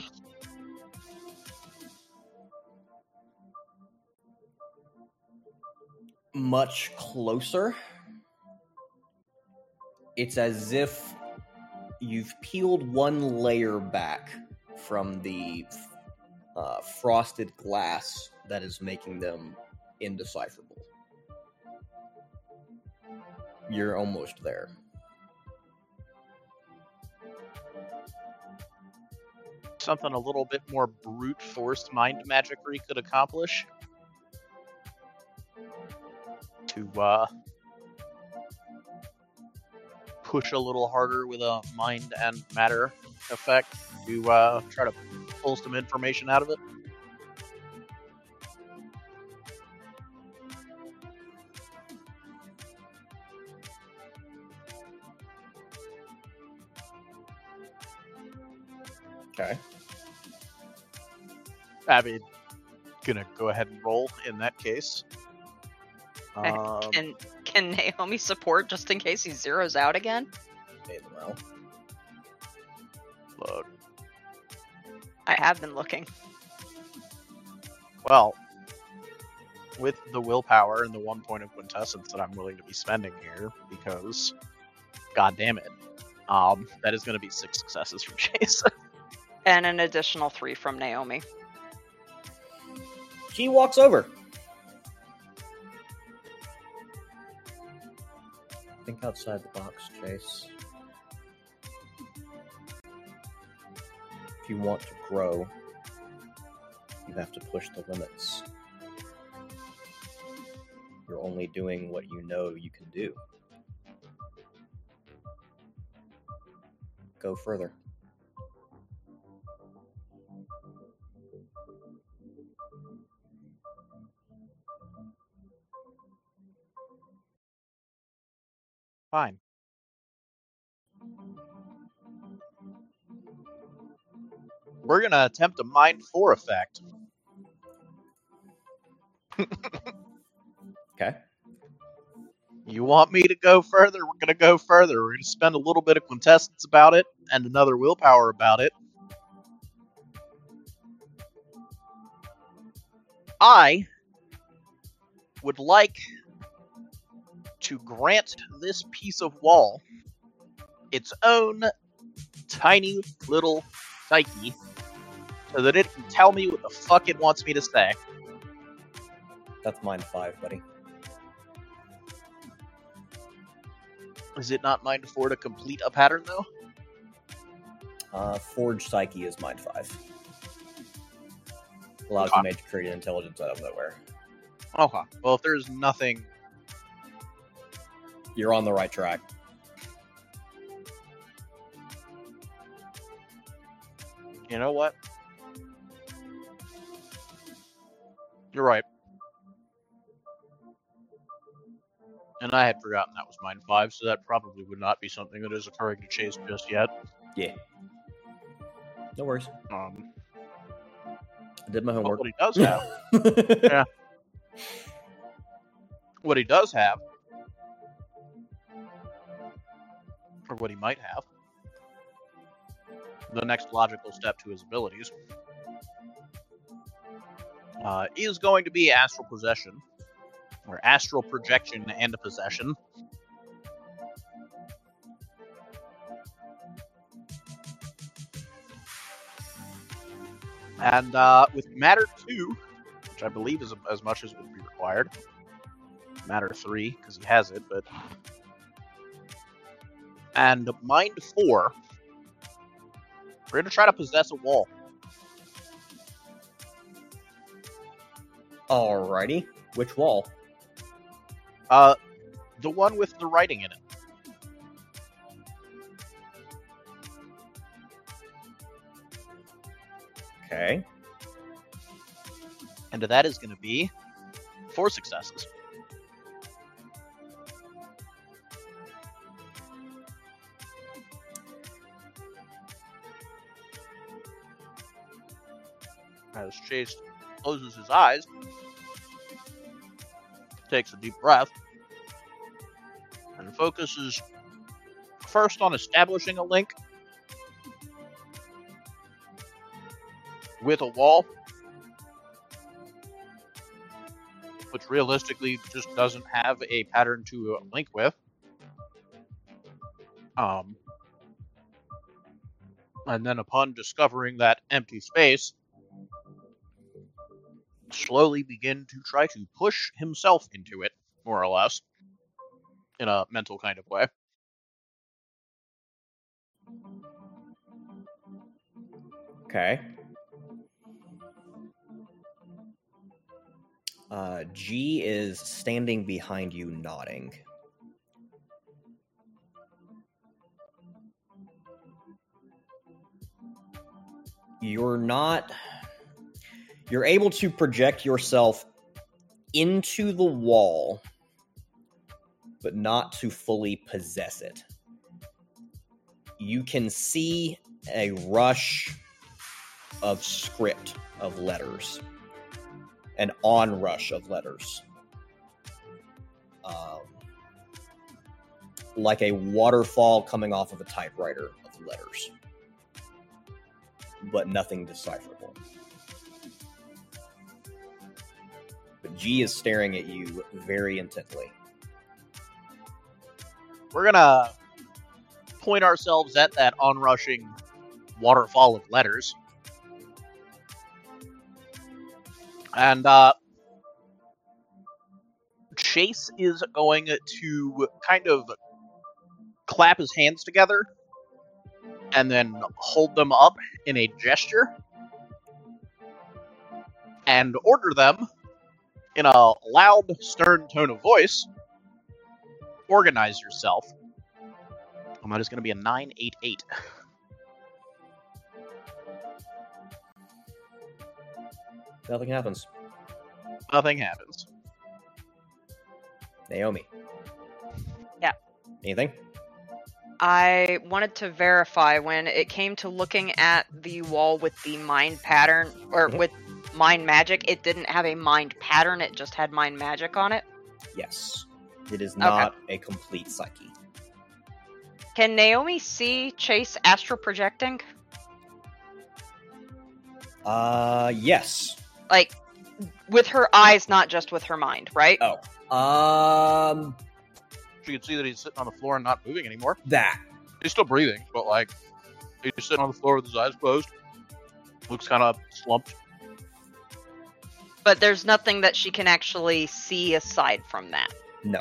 Much closer. It's as if you've peeled one layer back from the uh, frosted glass that is making them indecipherable. You're almost there. Something a little bit more brute force mind magicry could accomplish. To uh, push a little harder with a mind and matter effect to uh, try to pull some information out of it. Okay. Abby, gonna go ahead and roll in that case. Okay. Um, Can can Naomi support just in case he zeroes out again? Hey, well. load. I have been looking. Well, with the willpower and the one point of quintessence that I'm willing to be spending here, because, god damn it, um, that is going to be six successes from Chase. And an additional three from Naomi. He walks over. Think outside the box, Chase. If you want to grow, you have to push the limits. You're only doing what you know you can do. Go further. Fine. We're going to attempt a Mind four effect. Okay. You want me to go further? We're going to go further. We're going to spend a little bit of quintessence about it and another willpower about it. I would like to grant this piece of wall its own tiny little psyche so that it can tell me what the fuck it wants me to say. That's mind five, buddy. Is it not mind four to complete a pattern, though? Uh, Forge Psyche is Mind five. Allows Okay. the mage to create an intelligence out of nowhere. Okay. Well, if there's nothing, You're on the right track. you know what? You're right. And I had forgotten that was Mind five, so that probably would not be something that is occurring to Chase just yet. Yeah. No worries. Um, I did my but homework. what he does have, yeah. What he does have, or what he might have, the next logical step to his abilities, uh, is going to be astral possession, or astral projection and possession. And uh, with Matter two, which I believe is as much as would be required, Matter three, because he has it, but... And Mind four, we're going to try to possess a wall. Alrighty. Which wall? Uh, the one with the writing in it. Okay. And that is going to be four successes. As Chase closes his eyes, takes a deep breath, and focuses first on establishing a link with a wall, which realistically just doesn't have a pattern to link with. Um, and then upon discovering that empty space, slowly begin to try to push himself into it, more or less, in a mental kind of way. Okay. Uh, G is standing behind you, nodding. You're not... You're able to project yourself into the wall, but not to fully possess it. You can see a rush of script of letters, an onrush of letters, um, like a waterfall coming off of a typewriter of letters, but nothing decipherable. But G is staring at you very intently. We're gonna point ourselves at that onrushing waterfall of letters. And uh, Chase is going to kind of clap his hands together and then hold them up in a gesture and order them in a loud, stern tone of voice. Organize yourself. And that is going to be a nine eight eight. Nothing happens. Nothing happens. Naomi. Yeah. Anything? I wanted to verify when it came to looking at the wall with the mind pattern, or Mhm. with mind magic, it didn't have a mind pattern, it just had mind magic on it. Yes. It is not a complete psyche. Can Naomi see Chase astral projecting? Uh, yes. Like, with her eyes, not just with her mind, right? Oh. Um, You can see that he's sitting on the floor and not moving anymore. that. He's still breathing, but like, he's sitting on the floor with his eyes closed. Looks kind of slumped. But there's nothing that she can actually see aside from that. No.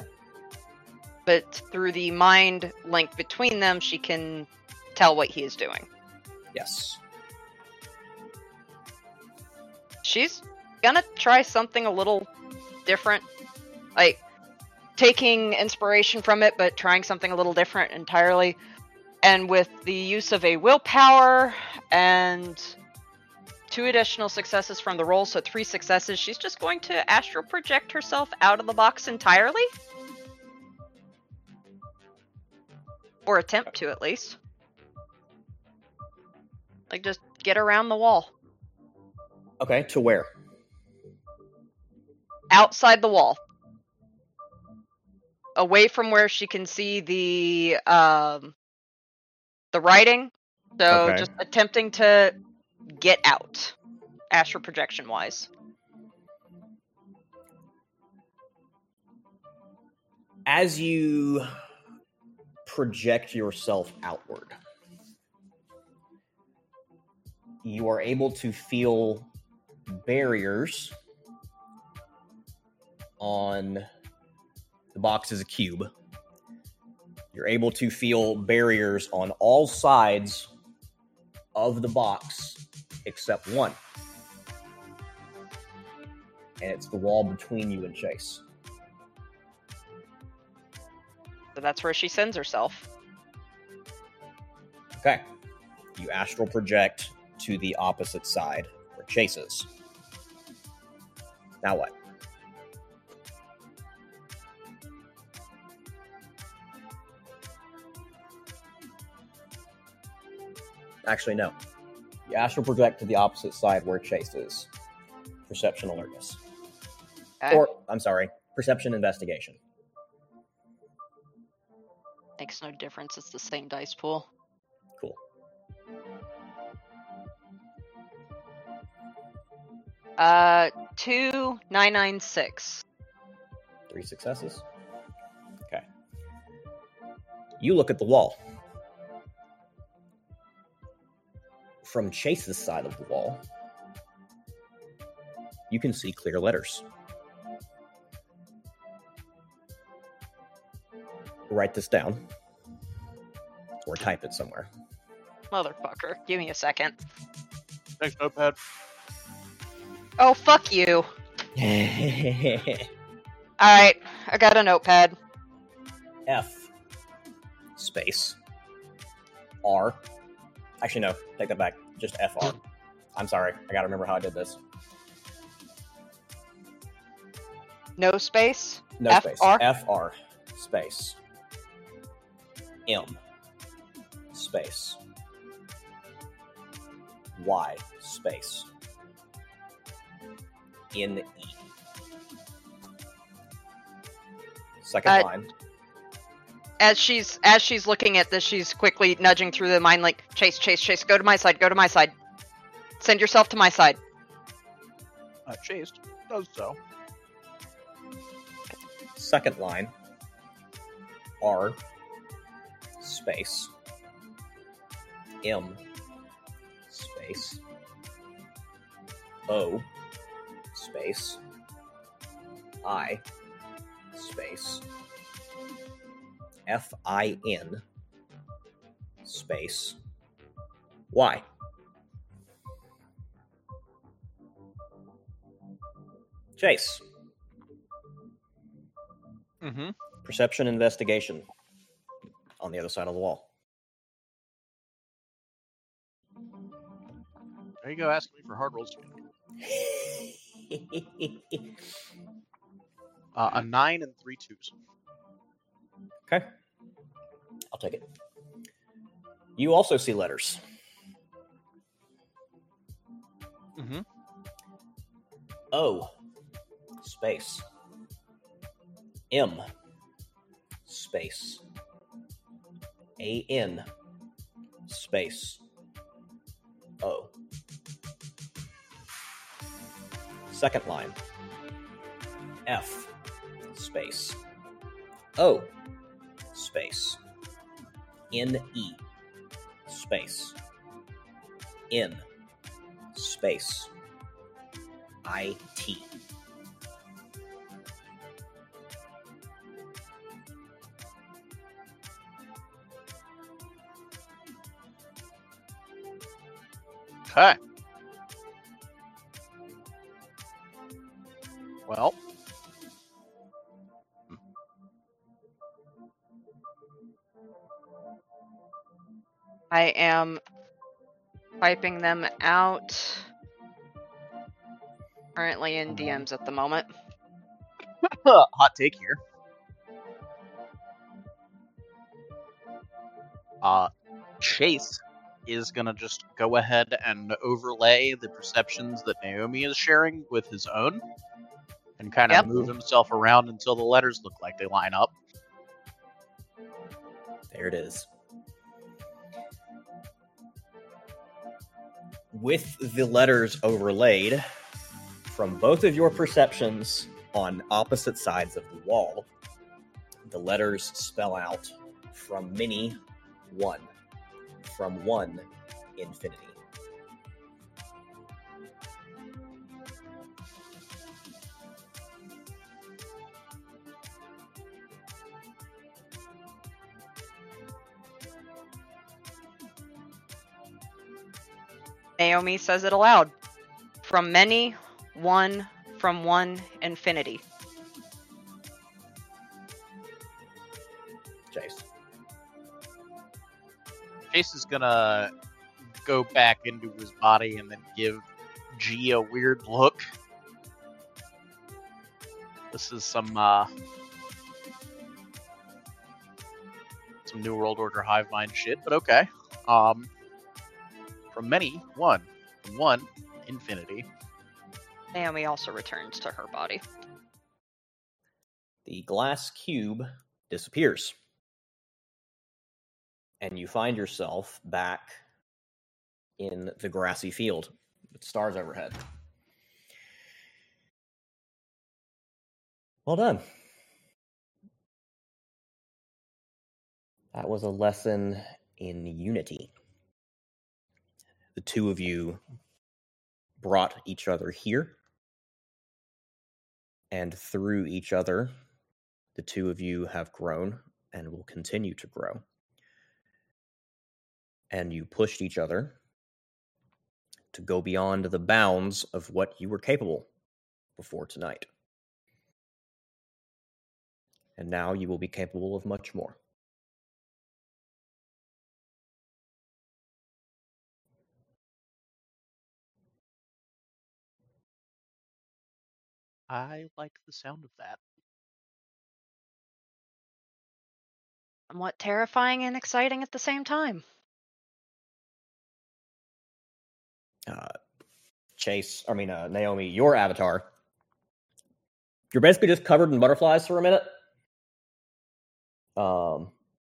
But through the mind link between them, she can tell what he is doing. Yes. She's gonna try something a little different. Like, taking inspiration from it, but trying something a little different entirely. And with the use of a willpower and two additional successes from the roll, so three successes, she's just going to astral project herself out of the box entirely. Or attempt to, at least. Like, just get around the wall. Okay, to where? Outside the wall. Away from where she can see the um, the writing. So Okay. just attempting to get out, astral projection wise. As you project yourself outward, you are able to feel barriers on the box is a cube. You're able to feel barriers on all sides of the box except one. And it's the wall between you and Chase. So that's where she sends herself. Okay. You astral project to the opposite side where Chase is. Now what? Actually, no. You astral project to the opposite side where Chase is. Perception alertness. Okay. Or, I'm sorry, perception investigation. Makes no difference, it's the same dice pool. Cool. Uh, two, nine, nine, six. Three successes. Okay. You look at the wall. From Chase's side of the wall, you can see clear letters. Write this down. Or type it somewhere. Motherfucker, give me a second. Thanks, notepad. Oh, fuck you. Alright, I got a notepad. F. Space. R. Actually, no. Take that back. Just F R. I'm sorry. I gotta remember how I did this. No space? No F space. R? F R. Space. M. Space. Y. Space. N. E. Second Uh, line. As she's as she's looking at this, she's quickly nudging through the mind like, Chase, Chase, Chase, go to my side, go to my side. Send yourself to my side. Uh, Chase does so. Second line. R. Space. M. Space. O. Space. I. Space. F I N. Space. Y. Chase. Mm-hmm. Perception investigation. On the other side of the wall. There you go, asking me for hard rolls. Uh, a nine and three twos. Okay. I'll take it. You also see letters. Mm-hmm. O. Space. M. Space. A N. Space. O. Second line. F. Space. O. Space. N. E. Space. N. Space. I. T. Okay. Well. I am typing them out. Currently in D Ms at the moment. Hot take here. Uh, Chase is gonna just go ahead and overlay the perceptions that Naomi is sharing with his own, and kind of Yep. move himself around until the letters look like they line up. There it is. With the letters overlaid from both of your perceptions on opposite sides of the wall, the letters spell out from many, one. From one, infinity. Naomi says it aloud. From many, one, from one, infinity. Chase. Chase is gonna go back into his body and then give G a weird look. This is some uh, some New World Order hive mind shit, but okay. Um, from many, one, from one, infinity. Naomi also returns to her body. The glass cube disappears. And you find yourself back in the grassy field with stars overhead. Well done. That was a lesson in unity. The two of you brought each other here, and through each other, the two of you have grown and will continue to grow. And you pushed each other to go beyond the bounds of what you were capable before tonight. And now you will be capable of much more. I like the sound of that. Somewhat terrifying and exciting at the same time. Uh, Chase, I mean, uh, Naomi, your avatar, you're basically just covered in butterflies for a minute. Um,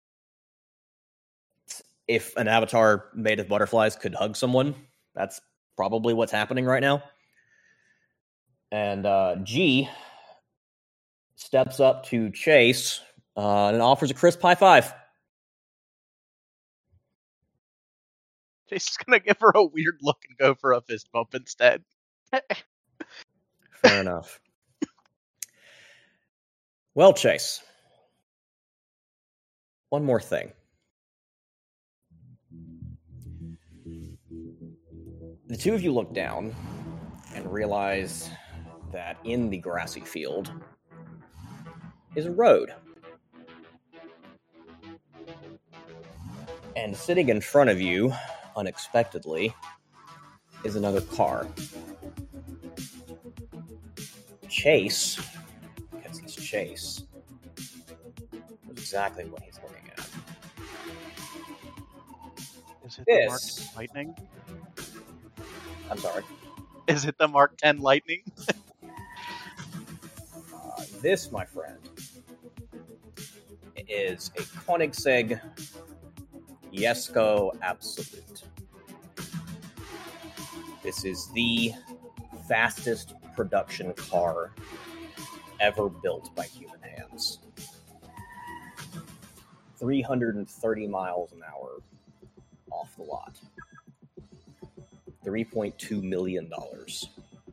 if an avatar made of butterflies could hug someone, that's probably what's happening right now. And uh, G steps up to Chase uh, and offers a crisp high five. Chase is gonna give her a weird look and go for a fist bump instead. Fair enough. Well, Chase, one more thing. The two of you look down and realize that in the grassy field is a road. And sitting in front of you, unexpectedly, is another car. Chase, because he's Chase, knows exactly what he's looking at. Is it This. the Mark ten Lightning? I'm sorry. Is it the Mark ten Lightning? Uh, this, my friend, is a Koenigsegg Jesko Absolute. This is the fastest production car ever built by human hands. three hundred thirty miles an hour off the lot. three point two million dollars.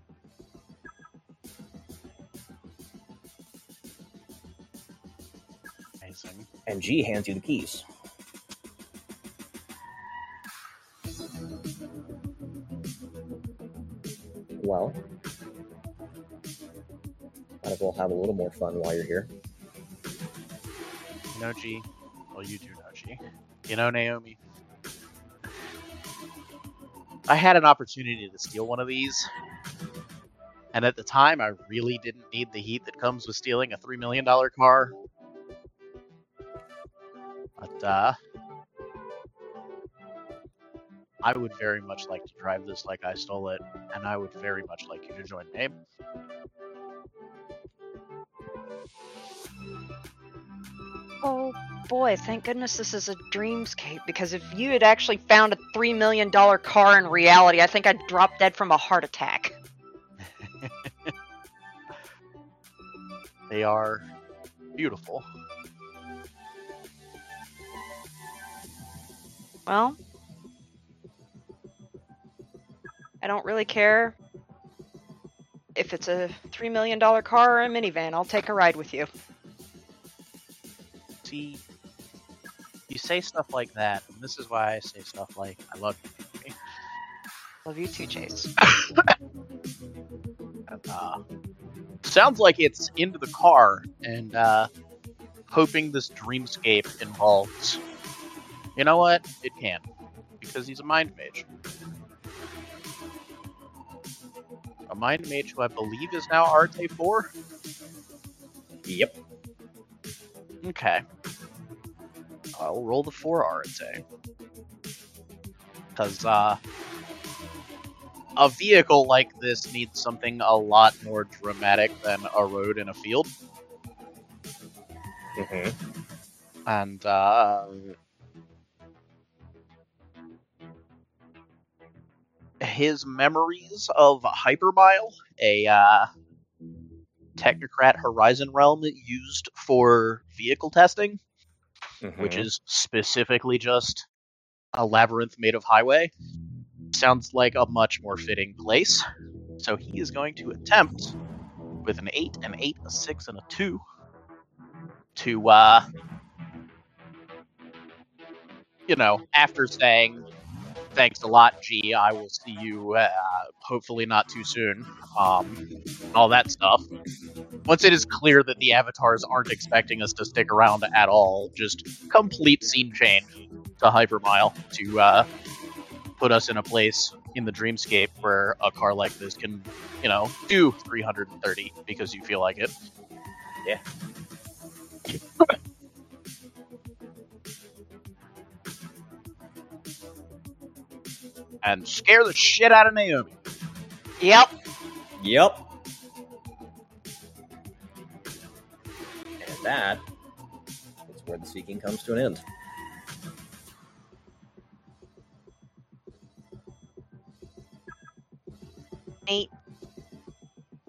Amazing. And G hands you the keys. Well, might as well have a little more fun while you're here. You know, G. Well, you do know, G. You know, Naomi. I had an opportunity to steal one of these, and at the time, I really didn't need the heat that comes with stealing a three million dollar car. But, uh... I would very much like to drive this like I stole it, and I would very much like you to join me. Oh boy, thank goodness this is a dreamscape, because if you had actually found a three million dollar car in reality, I think I'd drop dead from a heart attack. They are beautiful. Well, I don't really care if it's a three million dollar car or a minivan. I'll take a ride with you. See, you say stuff like that, and this is why I say stuff like, I love you. Love you too, Chase. And, uh, sounds like it's into the car, and uh, hoping this dreamscape involves... You know what? It can. Because he's a mind mage. A mind mage who I believe is now Arte four? Yep. Okay. I'll roll the four Arte. Because, uh... a vehicle like this needs something a lot more dramatic than a road in a field. Mm-hmm. And, uh... his memories of Hypermile, a uh, Technocrat Horizon realm used for vehicle testing, Mm-hmm. which is specifically just a labyrinth made of highway, sounds like a much more fitting place. So he is going to attempt, with an eight, an eight, a six, and a two, to, uh, you know, after saying, thanks a lot, G, I will see you, uh, hopefully not too soon, um, all that stuff. Once it is clear that the avatars aren't expecting us to stick around at all, just complete scene change to Hypermile to, uh, put us in a place in the dreamscape where a car like this can, you know, do three hundred thirty because you feel like it. Yeah. And scare the shit out of Naomi. Yep. Yep. And that is where the seeking comes to an end. Eight.